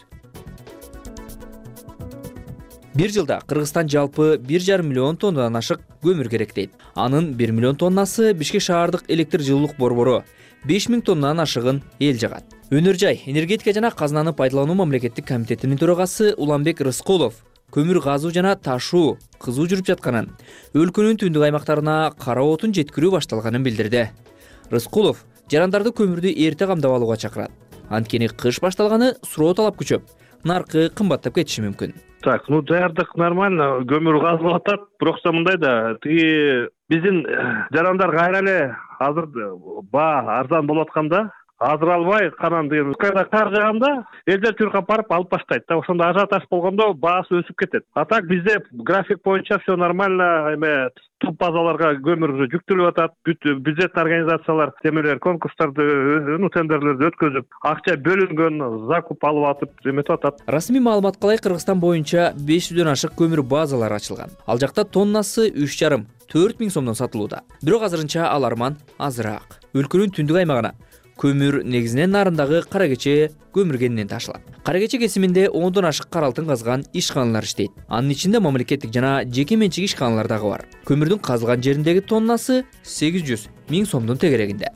Бир жылда Кыргызстан жалпы 1,5 миллион тоннадан ашык көмүр керек дейт. Анын 1 миллион тоннасы Бишкек шаардык электр жылуулук борбору, 5000 тоннадан ашыгын эл жагат. Өнөр жай, энергетика жана казынаны пайдалануу мамлекеттик комитетинин төрагасы Уланбек Рыскулов көмүр казуу жана ташуу кызуу жүрүп жатканын, өлкөнүн түндүк аймактарына кара отун жеткирүү башталганын билдирди. Рыскулов жарандарды көмүрдү эрте камдап алууга чакырат. Анткени кыш башталганы суроо талап күчөп, наркы кымбаттап кетиши мүмкүн. Так, даярдык нормально, көмүр казылып атат, бирокса мындай да, биздин жарандар кайра эле азыр баа арзан болуп атканда, азыр албай канан деген кайда кар жааганда элдер чуркап барып алып баштайт да, ошондо ажиотаж болгондо баасы өсүп кетет. А так бизде график боюнча все нормально, топ базаларга көмүр жүктөлүп атат, бюджеттик организациялар темелер конкурстарды, тендерлерди өткөзүп, акча бөлүнгөн, закуп алып атып, эметип атат. Расмий маалыматка ылайык Кыргызстан боюнча 500дөн ашык көмүр базалары ачылган. Ал жакта тоннасы 3,5–4 миң сомдон сатылууда. Бирок азырынча ал арман азыраак. Өлкөнүн түндүк аймагына көмүр негизинен нарындагы Кара Кече көмүр кенинен ташылат. Кара Кече кесиминде 10дон ашык кара алтын казган ишканалар иштейт. Анын ичинде мамлекеттик жана жеке менчик ишканалар дагы бар. Көмүрдүн казылган жериндеги тоннасы 800 миң сомдун тегерегинде.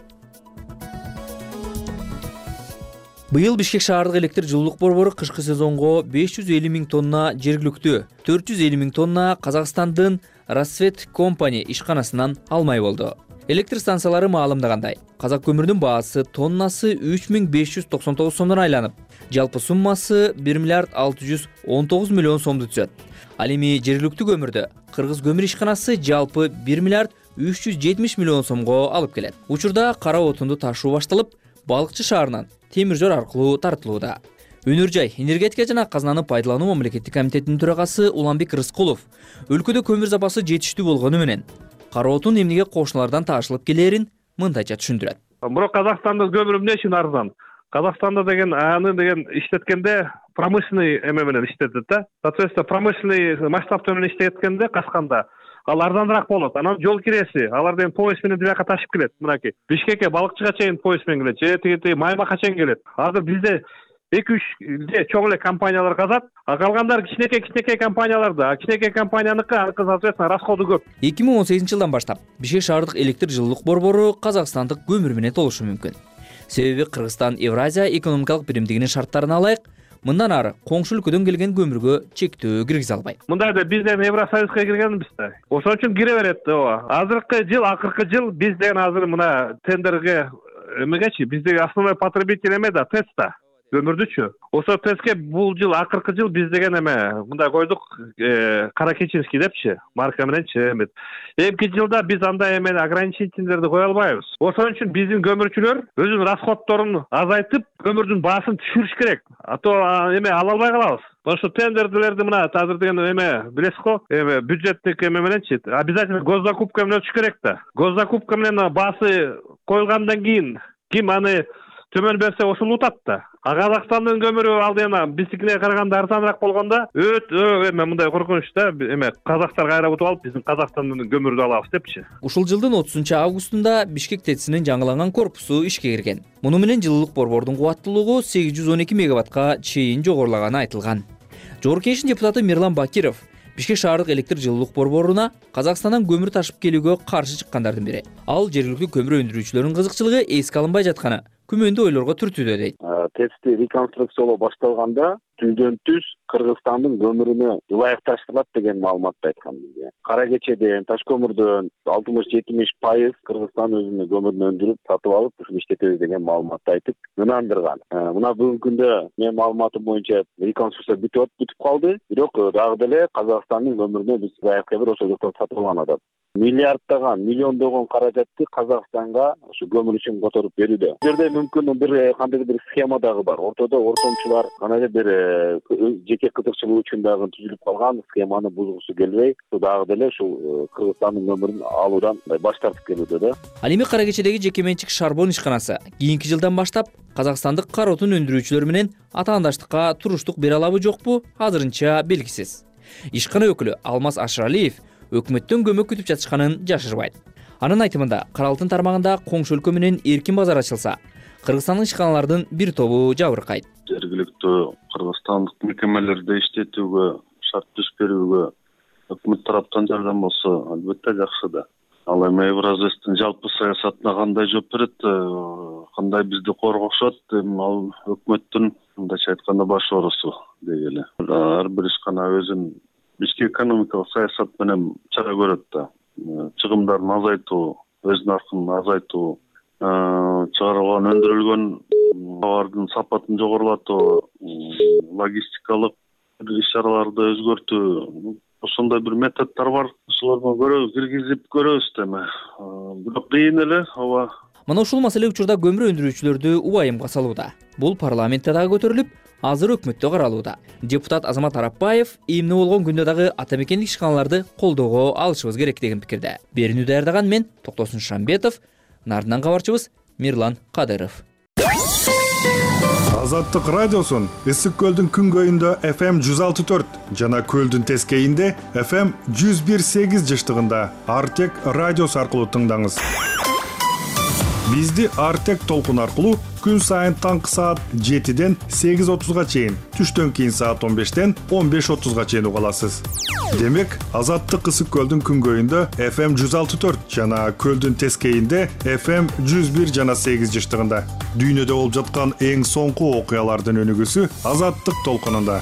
Быйыл Бишкек шаардык электр жылуулук борбору кышкы сезонго 550 миң тонна жергиликтүү, 450 миң тонна Казакстандын Рассвет компания ишканасынан алмай болду. Электр станциялары маалымдагандай, казак көмүрүнүн баасы тоннасы 3599 сомдон айланып, жалпы суммасы 1,619 миллион сомду түзөт. Ал эми жергиликтүү көмүрдү Кыргыз көмүр ишканасы жалпы 1,370 миллион сомго алып келет. Учурда кара отунду ташуу башталып, Балыкчы шаарынан темир жол аркылуу тартылууда. Өнөр жай, энергетика жана казынаны пайдалануу мамлекеттик комитетинин төрагасы Уланбек Рыскулов өлкөдө көмүр запасы жетиштүү болгону менен кара отун эмнеге кошуналардан таашылып келээрин мындайча түшүндүрөт. Бирок Казакстандын көмүрү эмне үчүн арзан? Казакстанда аны иштеткенде промышленный эме менен иштетет да. Соответственно, промышленный масштаб менен иштеткенде касканда ал арзаныраак болот. Анан жол киреси, алар деген поезд менен бияка ташып келет. Мынакей Бишкекке, Балыкчыга чейин поезд менен келет, же тиги Маймакка чейин келет. Азыр бизде 2-3 чоң эле компаниялар казат, а калгандар кичинекей компаниялар да. Кичинекей компанияныкы соответственно расходу көп. 2018 жылдан баштап Бишкек шаардык электр жылуулук борбору Казакстандык көмүр менен толушу мүмкүн. Себеби Кыргызстан Евразия экономикалык биримдигинин шарттарына ылайык мындан ары коңшу өлкөдөн келген көмүргө чектөө киргизе албайт. Мындайда бизден Евросоюзга киргенбиз да. Ошон үчүн кире берет. Азыркы жыл, акыркы жыл биз деген азыр мына тендерге эмегечи биздеги основной потребитель эме да, ТЭЦ да. Көмүрдүчү. Ошо ТЭЦке бул жыл, акыркы жыл биз деген эме мындай койдук, Каракечинский депчи, марка мененчи эме. Эмки жылда биз андай эме ограничительдерди кое албайбыз. Ошон үчүн биздин көмүрчүлөр өзүнүн расходторун азайтып, көмүрдүн баасын түшүрүш керек. А то эме ала албай калабыз. Ошо тендерлерди мына азыр деген эме билесиз го, эме бюджеттик эме мененчи обязательно госзакупка менен өтүш керек да. Госзакупка менен баасы коюлгандан кийин ким аны төмөн берсе ошол утат да. А Казакстандын көмүрү ал эми биздикине караганда арзаныраак болгондо эме мындай коркунуч да, эме казактар кайра утуп алып биздин Казакстандын көмүрүн алабыз депчи. Ушул жылдын 30-августунда Бишкек ТЭЦинин жаңыланган корпусу ишке кирген. Муну менен жылуулук борбордун кубаттуулугу 812 мегаваттка чейин жогорулаганы айтылган. Жогорку Кеңештин депутаты Мирлан Бакиров Бишкек шаардык электр жылуулук борборуна Казакстандан көмүр ташып келүүгө каршы чыккандардын бири. Ал жергиликтүү көмүр өндүрүүчүлөрдүн кызыкчылыгы эске алынбай жатканы күмөндүү ойлорго түртүүдө дейт. ТЭЦти реконструкциялоо башталганда түздөн түз Кыргызстандын көмүрүнө ылайыкташтырылат деген маалыматты айткан бизге. Кара Кечеден, таш көмүрдөн 60-70% Кыргызстан өзүнүн көмүрүн өндүрүп, сатып алып, ушуну иштетебиз деген маалыматты айтып, ынандырган. Мына бүгүнкү күндө менин маалыматым боюнча реконструкция бүтүп калды, бирок дагы деле Казакстандын көмүрүнө биз лайыкка бир ошол жактан сатып алган атат. Миллиарддаган, миллиондогон каражатты Казакстанга ушу көмүр үчүн которуп берүүдө. Бул жерде мүмкүн бир кандайдыр бир схема дагы бар. Ортодо ортомчулар кандайдыр бир жеке кызыкчылык үчүн дагы түзүлүп калган схеманы бузгусу келбей, дагы деле ушул Кыргызстандын көмүрүн алуудан баш тартып келүүдө да. Ал эми Кара Кечедеги жеке менчик Шарбон ишканасы кийинки жылдан баштап казакстандык кара отун өндүрүүчүлөр менен атаандаштыкка туруштук бере алабы жокпу азырынча белгисиз. Ишкана өкүлү Алмаз Ашыралиев өкмөттөн көмөк күтүп жатышканын жашырбайт. Анын айтымында кара алтын тармагында коңшу өлкө менен эркин базар ачылса, Кыргызстандын ишканалардын бир тобу жабыркайт. Жергиликтүү кыргызстандык мекемелерде иштетүүгө, шарт түз берүүгө өкмөт тараптан жардам болсо, албетте жакшы да. Ал эми Евразэстин жалпы саясатына кандай жооп берет, кандай бизди коргошот, ал өкмөттүн мындайча айтканда баш оорусу дегеле. Ар бир ишкана өзүнүн ички экономикалык саясат менен чара көрөт да. Чыгымдарын азайтуу, өз наркын азайтуу, чыгарылган өндүрүлгөн товардын сапатын жогорулатуу, логистикалык иш-чараларды өзгөртүү, ошондой бир методдор бар. Ошолорго көрөбүз, киргизип көрөбүз деме. Бирок кыйын эле, ооба. Мына ушул маселе учурда көмүр өндүрүүчүлөрдү убайымга салууда. Бул парламентте дагы көтөрүлүп, азыр өкмөттө каралууда. Депутат Азамат Арапбаев эмне болгон күндө дагы ата мекендик ишканаларды колдоого алышыбыз керек деген пикирде. Берүүнү даярдаган мен Токтосун Шамбетов, Нардынан кабарчыбыз Мирлан Кадыров. Азаттык радиосун Ысык көлдүн күнгөйүндө FM 106.4 жана көлдүн тескейинде FM 101.8 жыштыгында Артек радиосу аркылуу тыңдаңыз. Бизди Артек толкун аркылуу күн сайын таңкы саат 7ден 8:30га чейин, түштөн кийин саат 15ден 15:30га чейин уга аласыз. Демек, Азаттык Ысык көлдүн күнгөйүндө FM 106.4 жана көлдүн тескейинде FM 101 жана 8 жыштыгында. Дүйнөдө болуп жаткан эң соңку окуялардын өнүгүүсү Азаттык толкунунда.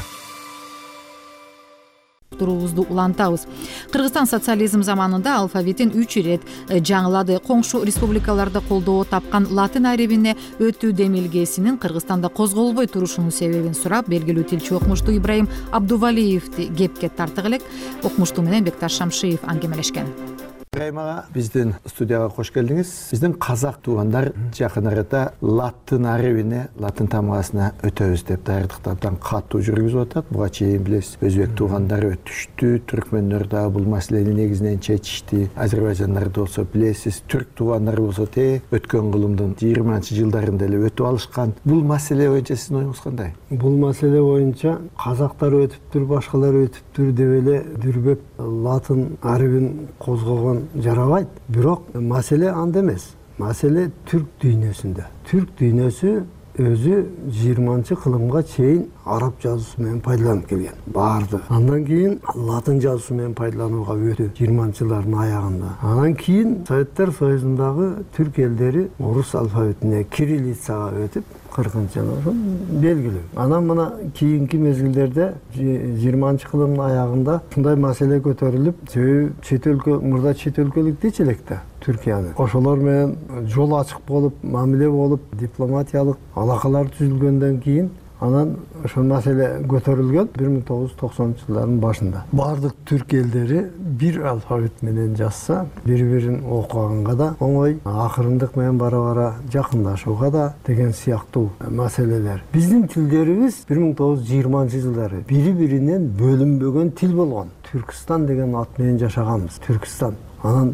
Турубузду улантабыз. Кыргызстан социализм заманында алфавитин 3 ирет жаңылады. Коңшу республикаларда колдоо тапкан латын арабине өтүү демилгесинин Кыргызстанда козголбой турушунун себебин сурап, белгилүү тилчи окумуштуу Ибраим Абдувалиевди кепке тартык элек. Окумуштуу менен Бекташ Шамшиев аңгемелешкен. Ибраим ага, биздин студияга кош келдиңиз. Биздин казак туугандар жакын арада латын арабине, латын тамгасына өтөбүз деп даярдыктан катуу жүргүзүп атат. Буга чейин билесиз, өзбек туугандар өтүштү, түркмөндөр да бул маселени негизинен чечишти. Азербайжандарды болсо билесиз, түрк туугандар болсо өткөн кылымдын 20-жылдарында эле өтүп алышкан. Бул маселе боюнча сиздин оюңуз кандай? Бул маселе боюнча казактар өтүптүр, башкалар өтүптүр деп эле дүрбөп латын арабин козгогон жарабайт. Бирок маселе анда эмес. Маселе түрк дүйнөсүндө. Түрк дүйнөсү өзү 20-кылымга чейин араб жазуусу менен пайдаланып келген. Барды. Андан кийин латын жазуусу менен пайдаланууга өтү 20-жылдардын аягында. Андан кийин Советтер Союзундагы түрк элдери орус алфавитине, кириллицага өтүп 40-жылы белгилүү. Анан мына кийинки мезгилдерде 20-кылымдын аягында ушундай маселе көтөрүлүп, чет өлкө, мурда чет өлкөлүк дейчү элек да. Түркияны. Ошолор менен жол ачык болуп, мамиле болуп, дипломатиялык алакалар түзүлгөндөн кийин анан ошол маселе көтөрүлгөн 1990-жылдардын башында. Бардык түрк элдери бир алфавит менен жазса, бири-бирин окуганга да оңой, акырындык менен бара-бара жакындашууга да деген сыяктуу маселелер. Биздин тилдерибиз 1920-жылдары бири-биринен бөлүнбөгөн тил болгон. Түркстан деген ат менен жашаганбыз. Түркстан. Анан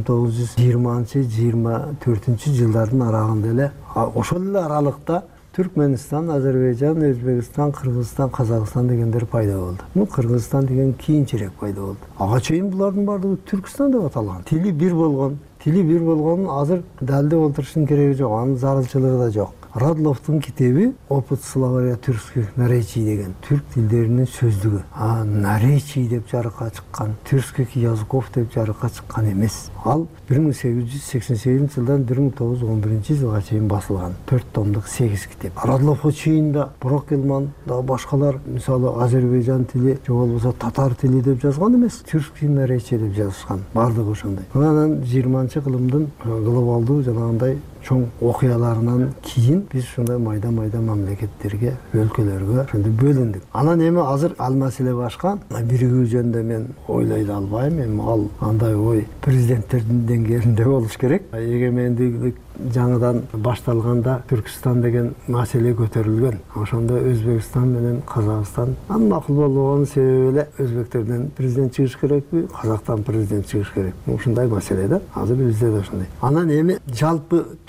1920-24-жылдардын аралыгында эле ошол эле аралыкта Түркменистан, Азербайжан, Өзбекстан, Кыргызстан, Казакстан дегендер пайда болду. Бул Кыргызстан деген кийинчерээк пайда болду. Ага чейин булардын баардыгы Түркстан деп аталган. Тили бир болгон. Тили бир болгонун азыр далилдеп олтуруштун кереги жок, анын зарылчылыгы да жок. Радловдун китеби «Опыт словаря тюркских наречий» деген түрк тилдеринин сөздүгү. Наречий деп жарыкка чыккан, тюркских языков деп жарыкка чыккан эмес. Ал 1888-жылдан 1911-жылга чейин басылган 4 томдук 8 китеп. Радловго чейин да Брокелман да башкалар, мисалы Азербайжан тили же болбосо татар тили деп жазган эмес, тюркский наречий деп жазышкан. Бардыгы ошондой. Анан 20-кылымдын глобалдуу жанагындай чоң окуяларынан кийин биз ушундай майда-майда мамлекеттерге, өлкөлөргө ошондой бөлүндүк. Анан эми азыр ал маселе башка. Биригүү жөнүндө мен ойлой албайм. Эми ал андай ой президенттердин деңгээлинде болуш керек. Эгемендүүлүк жаңыдан башталганда Түркстан деген маселе көтөрүлгөн. Ошондо Өзбекстан менен Казакстан анын макул болгонун себеби эле өзбектерден президент чыгыш керекпи, Казактан президент чыгыш керек. Ушундай маселе да. Азыр бизде да ошондой. Анан эми жалпы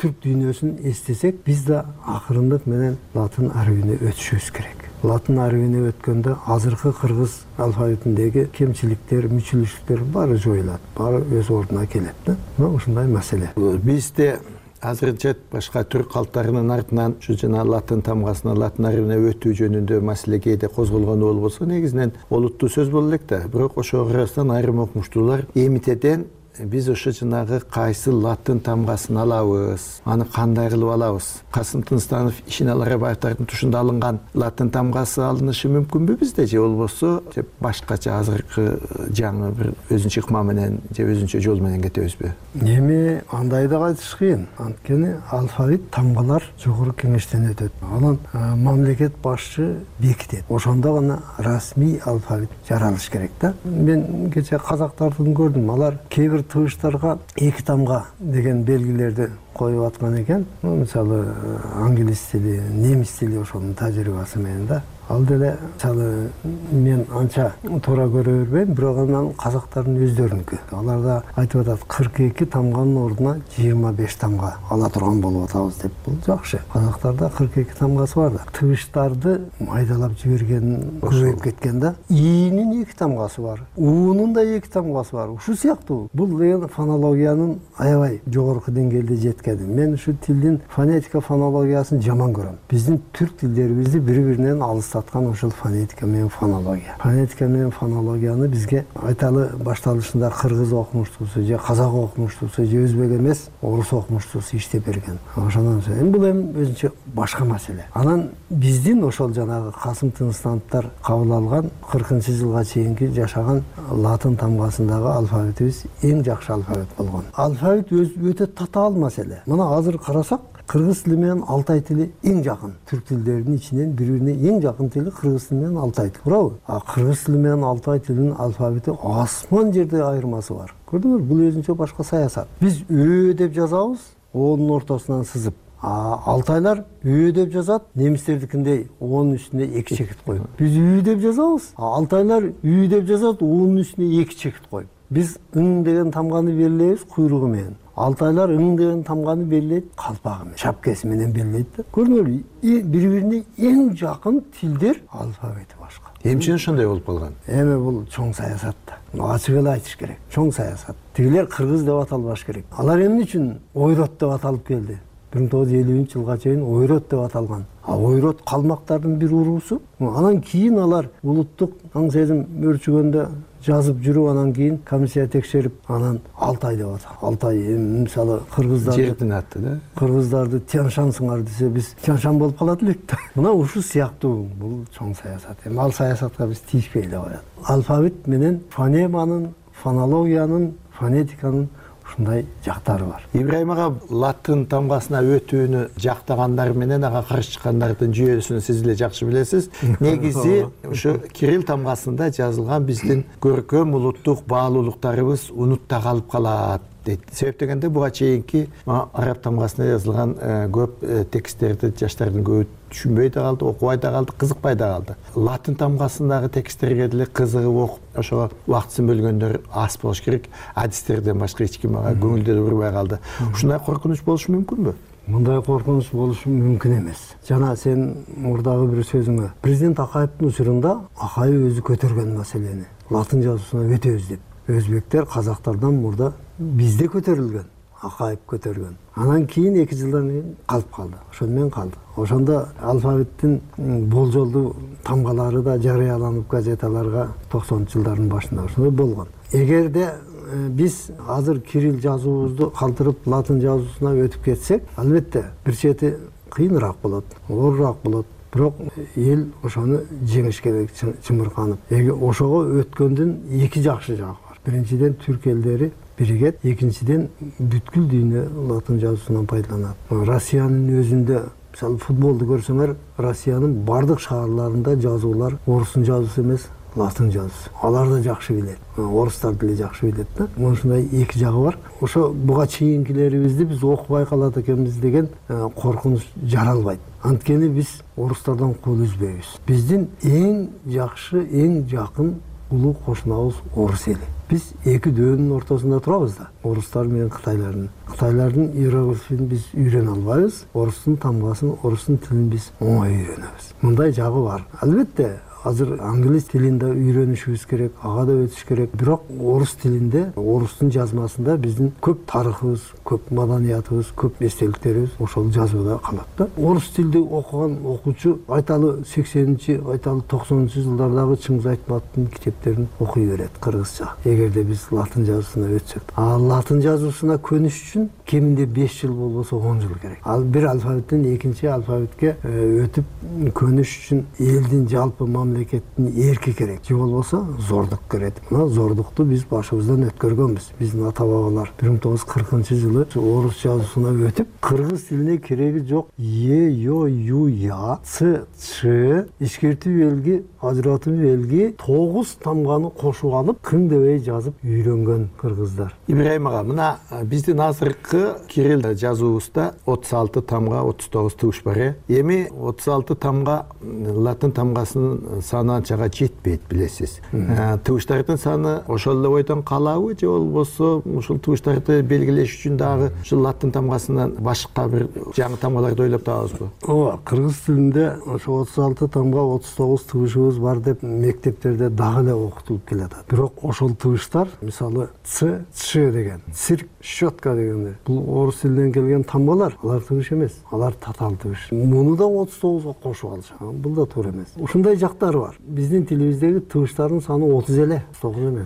түрк дүйнөсүн эстесек, биз да акырындык менен латын арабине өтүшүбүз керек. Латын арабине өткөндө азыркы кыргыз алфавитиндеги кемчиликтер, мүчүлүштүктөр баары жоюлат, баары өз ордуна келет да. Мына ушундай маселе. Бизде азырынча башка түрк калктарынын артынан ушу жана латын тамгасына, латын арабине өтүү жөнүндө маселе кээде козголгон болбосо, негизинен олуттуу сөз боло элек да. Бирок ошого карабастан айрым окумуштуулар эмитеден биз ошо жанагы кайсы латын тамгасын алабыз, аны кандай кылып алабыз? Касым Тынстанов, Ишенал Арабаевдардын тушунда алынган латын тамгасы алынышы мүмкүнбү бизде, же болбосо башкача азыркы жаңы бир өзүнчө ыкма менен же өзүнчө жол менен кетебизби? Эми андай да айтыш кыйын. Анткени алфавит тамгалар жогорку кеңештен өтөт. Анан мамлекет башчы бекитет. Ошондо гана расмий алфавит жаралыш керек да. Мен кече казактардын көрдүм. Алар кээ тыгыштарга эки тамга деген белгилерди коюп аткан экен. Мисалы англис тили, немис тили ошонун тажрыйбасы менен да. Ал деле мисалы мен анча туура көрө бербейм, бирок анан казактардын өздөрүнүкү. Алар да айтып атат, 42 тамганын ордуна 25 тамга ала турган болуп атабыз деп. Бул жакшы. Казактарда 42 тамгасы бар да. Тыгыштарды майдалап жиберген көбөйүп кеткен да. Иинин 2 тамгасы бар. Уунун да 2 тамгасы бар. Ушул сыяктуу. Бул деген фонологиянын аябай жогорку деңгээлде жеткени. Мен ушу тилдин фонетика фонологиясын жаман көрөм. Биздин түрк тилдерибизди бири-биринен алыстаткан ошол фонетика менен фонология. Фонетика менен фонологияны бизге айталы башталышында кыргыз окумуштуусу же казак окумуштуусу же өзбек эмес, орус окумуштуусу иштеп берген. Ошондон соң бул эми өзүнчө башка маселе. Анан биздин ошол жанагы Касым Тынстановдор кабыл алган 40-жылга чейинки жашаган латын тамгасындагы алфавитибиз эң жакшы алфавит болгон. Алфавит өтө татаал маселе. Мына азыр карасак, кыргыз тили менен алтай тили эң жакын. Түрк тилдеринин ичинен бири-бирине эң жакын тили кыргыз тили менен алтай тили. Туурабы? Кыргыз тили менен алтай тилинин алфавити асман жерде айырмасы бар. Көрдүңүзбү? Бул өзүнчө башка саясат. Биз ө деп жазабыз, оонун ортосунан сызып. Алтайлар ө деп жазат, немистердикиндей оонун үстүнө 2 чекит коюп. Биз үй деп жазабыз. Алтайлар үй деп жазат, оонун үстүнө 2 чекит коюп. Биз ың деген тамганы белгилейбиз куйругу менен. Алтайлар ың деген тамганы белгилейт калпагы менен, шапкеси менен белгилейт да. Көрдүңүзбү? Бири-бирине эң жакын тилдер, алфавити башка. Эмче ошондой болуп калган? Эми бул чоң саясат да. Ачык эле айтыш керек. Чоң саясат. Тигилер кыргыз деп аталбаш керек. Алар эмне үчүн ойрот деп аталып келди? 1950-жылга чейин ойрот деп аталган. Ойрот калмактардын бир уруусу. Анан кийин алар улуттук аң сезим өрчүгөндө жазып жүрүп, анан кийин комиссия текшерип, анан Алтай деп аталды. Алтай мисалы кыргыздар жердин аты да. Кыргыздарды Тяншансыңар десе, биз Тяншан болуп калат элек да. Мына ушул сыяктуу бул чоң саясат. Эми ал саясатка биз тийишпей эле коелу. Алфавит менен фонеманын, фонологиянын, фонетиканын ушундай жактары бар. Ибраим ага латын тамгасына өтүүнү жактагандар менен ага каршы чыккандардын жүйөсүн сиз эле жакшы билесиз. Негизи ушу кирилл тамгасында жазылган биздин көркөм улуттук баалуулуктарыбыз унутта калып калат дейт. Себеп дегенде буга чейинки араб тамгасында жазылган көп тексттерди жаштардын көбү түшүнбөй да калды, окубай да калды, кызыкпай да калды. Латын тамгасындагы тексттерге деле кызыгып окуп, ошого убактысын бөлгөндөр аз болуш керек. Адистерден башка эч ким ага көңүлдө бурбай калды. Ушундай коркунуч болушу мүмкүнбү? Мындай коркунуч болушу мүмкүн эмес. Жана сен мурдагы бир сөзүңө, президент Акаевдин учурунда Акаев өзү көтөргөн маселени латын жазуусуна өтөбүз деп. Өзбектер, казактардан мурда бизде көтөрүлгөн, Акаев көтөргөн. Анан кийин 2 жылдан кийин калып калды. Ошону менен калды. Ошондо алфавиттин болжолдуу тамгалары да жарыяланып газеталарга 90-жылдардын башында ошондой болгон. Эгерде биз азыр кирилл жазуубузду калтырып латын жазуусуна өтүп кетсек, албетте бир чети кыйыныраак болот, оорураак болот. Бирок эл ошону жеңиш керек чымырканып. Ошого өткөндүн 2 жакшы жагы бар. Биринчиден түрк элдери биригет, экинчиден бүткүл дүйнө латын жазуусунан пайдаланат. Россиянын өзүндө, мисалы футболду көрсөңөр, Россиянын бардык шаарларында жазуулар орустун жазуусу эмес, латын жазуусу. Алар да жакшы билет. Орустар деле жакшы билет да. Ушундай 2 жагы бар. Ошо буга чейинкилерибизди биз окубай калат экенбиз деген коркунуч жаралбайт. Анткени биз орустардан кол үзбөйбүз. Биздин эң жакшы, эң жакын улуу кошунабыз орус эли. Биз эки дөөнүн ортосунда турабыз да. Орустар менен Кытайлардын иероглифин биз үйрөнө албайбыз. Орустун тамгасын, орустун тилин биз оңой үйрөнөбүз. Мындай жагы бар. Албетте, азыр англис тилинде үйрөнүшүбүз керек, ага да өтүш керек. Бирок орус тилинде, орустун жазмасында биздин көп тарыхыбыз, көп маданиятыбыз, көп эстеликтерибиз ошол жазууда калат да. Орус тилди окуган окуучу айталы 80-чи, айталы 90-чы жылдардагы Чыңгыз Айтматовдун китептерин окуй берет кыргызча. Эгерде биз латын жазуусуна өтсөк, латын жазуусуна көнүш үчүн кеминде 5 жыл болбосо 10 жыл керек. Ал бир алфавиттен экинчи алфавитке өтүп көнүш үчүн элдин жалпы мамлекеттин эрки керек. Же болбосо зордук керек. Мына зордукту биз башыбыздан өткөргөнбүз. Биздин ата бабалар 1940-жылы орус жазуусуна өтүп, кыргыз тилине кереги жок е, ё, ю, я, ц, ч, ишкертүү белги, ажыратуу белги 9 тамганы кошуп алып, кың дебей жазып үйрөнгөн кыргыздар. Ибраим ага, мына биздин азыркы кирилл жазуубузда 36 тамга, 39 тугуш бар. Эми 36 тамга латын тамгасынын саны анчага жетпейт, билесиз. Тугуштардын саны ошол эле бойдон калабы, же болбосо ушул тугуштарды белгилеш үчүн дагы ушул латын тамгасынан башка бир жаңы тамгаларды ойлоп табабызбы? Ооба, кыргыз тилинде ошо 36 тамга, 39 тугушубуз бар деп мектептерде дагы эле окутулуп келатат. Бирок ошол тугуштар, мисалы ц, ч деген, цирк, щетка дегендер, бул орус тилинен келген тамгалар, алар тугуш эмес, алар татал тугуш. Муну да 39го кошуп алышкан, бул да туура эмес. Ушундай жактары бар. Биздин тилибиздеги тугуштардын саны 30 эле, 9 эмес.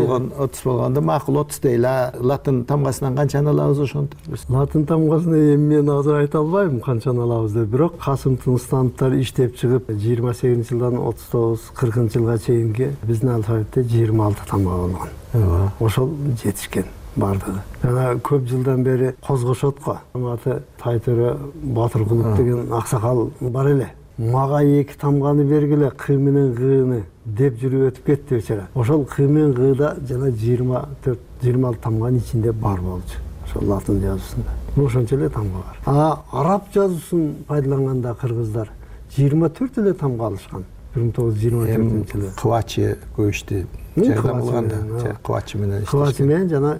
30 болгондо макул 30 дейли. Латын тамгасынан канчаны алабыз ошонтип? Латын тамгасына эми мен азыр айта албайм канчаны алабыз деп. Бирок Касым Тынстановтар иштеп чыгып 28-жылдан 39-40 жылга чейинки биздин алфавитте 26 тамга болгон. Ошол жетишкен бардыгы. Жана көп жылдан бери козгошот го. Аты Тайтөре Батыркулов деген аксакал бар эле. Мага 2 тамганы бергиле, кы менен гыны деп жүрүп өтүп кетти бечара. Ошол кы менен гыда жана 24-26 тамганын ичинде бар болчу. Ошол латын жазуусунда. Ошончо эле тамга бар. Араб жазуусун пайдаланганда кыргыздар 24 эле тамга алышкан. 1924-жылы. Кывачы көчтү. Жардам кылганда, кывачы менен иштешкен. Кывачы менен жана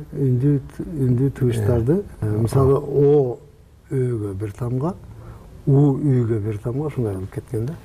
үндүү тугуштарды, мисалы о өгө бир тамга, у үйгө бир тамга ушундай болуп кеткен да.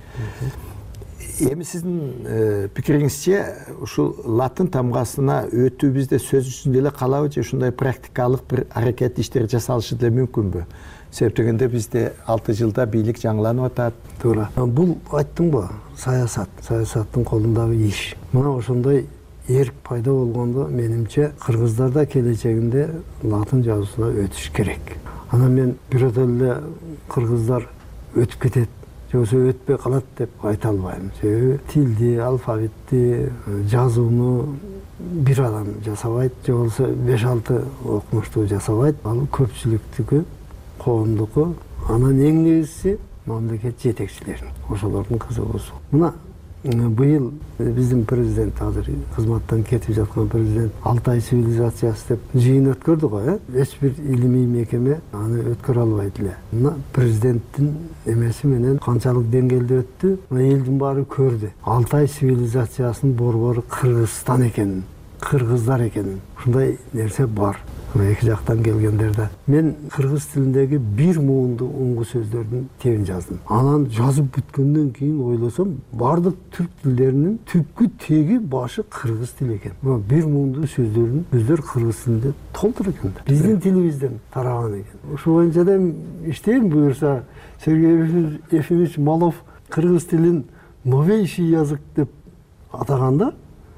Эми сиздин пикириңизче ушул латын тамгасына өтүү бизде сөз жүзүндө эле калабы, же ушундай практикалык бир аракет иштер жасалышы деле мүмкүнбү? Себеп дегенде бизде 6 жылда бийлик жаңыланып атат. Туура. Бул айттым го, саясат, саясаттын колундагы иш. Мына ошондой эрк пайда болгондо менимче кыргыздарда келечегинде латын жазуусуна өтүш керек. Анан мен бирөөдөн эле кыргыздар өтүп кетет, же болбосо өтпөй калат деп айта албайм. Себеби тилди, алфавитти, жазууну бир адам жасабайт, же болбосо 5-6 окумуштуу жасабайт. Ал көпчүлүктүкү, коомдуку, анан эң негизгиси мамлекет жетекчилерин, ошолордун кызыгуусу. Мына быйыл биздин президент, азыр кызматтан кетип жаткан президент Алтай цивилизациясы деп жыйын өткөрдү го, эч бир илимий мекеме аны өткөрө албайт эле. Мына президенттин эмеси менен канчалык деңгээлде өттү, элдин баары көрдү. Алтай цивилизациясынын борбору Кыргызстан экенин, кыргыздар экенин. Ушундай нерсе бар. Эки жактан келгендерде. Мен кыргыз тилиндеги бир муунду уңгу сөздөрдүн тебин жаздым. Анан жазып бүткөндөн кийин ойлосом, бардык түрк тилдеринин түпкү теги башы кыргыз тили экен. Бир муунду сөздөр кыргыз тилинде толтур экен. Биздин тилибизден тараган экен. Ошол боюнча да иштейм буюрса, Сергей Ефимович Малов кыргыз тилин новейший язык деп атаганда,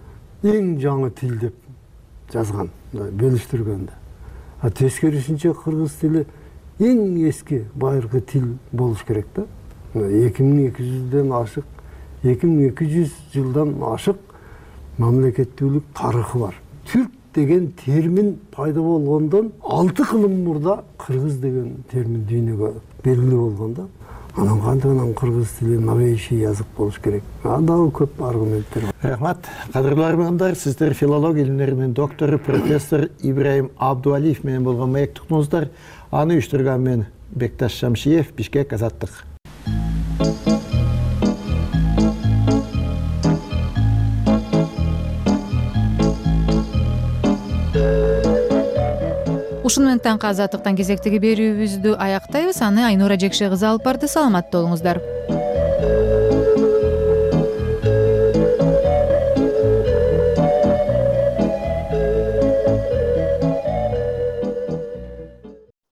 эң жаңы тил деп жазган, бөлүштүргөндө. Тескерисинче кыргыз тили эң эски байыркы тил болуш керек да. 2200дөн ашык, 2200 жылдан ашык мамлекеттүүлүк тарыхы бар. Түрк деген термин пайда болгондон 6 кылым мурда кыргыз деген термин дүйнөгө белгилүү болгондо, анан кантип кыргыз тили новейший язык болуш керек. Дагы көп аргументтер бар. Рахмат. Кадырлуу армандар, сиздер филология илимлеринин доктору профессор Ибраим Абдуалиев менен болгон маектуктуңуздар. Аны уюштурган мен Бекташ Шамшиев, Бишкек, Азаттык. ушуну менен таңкы азаттыктан кезектеги берүүбүздү аяктайбыз. Аны Айнура Жекше кызы алып барды. Саламатта болуңуздар.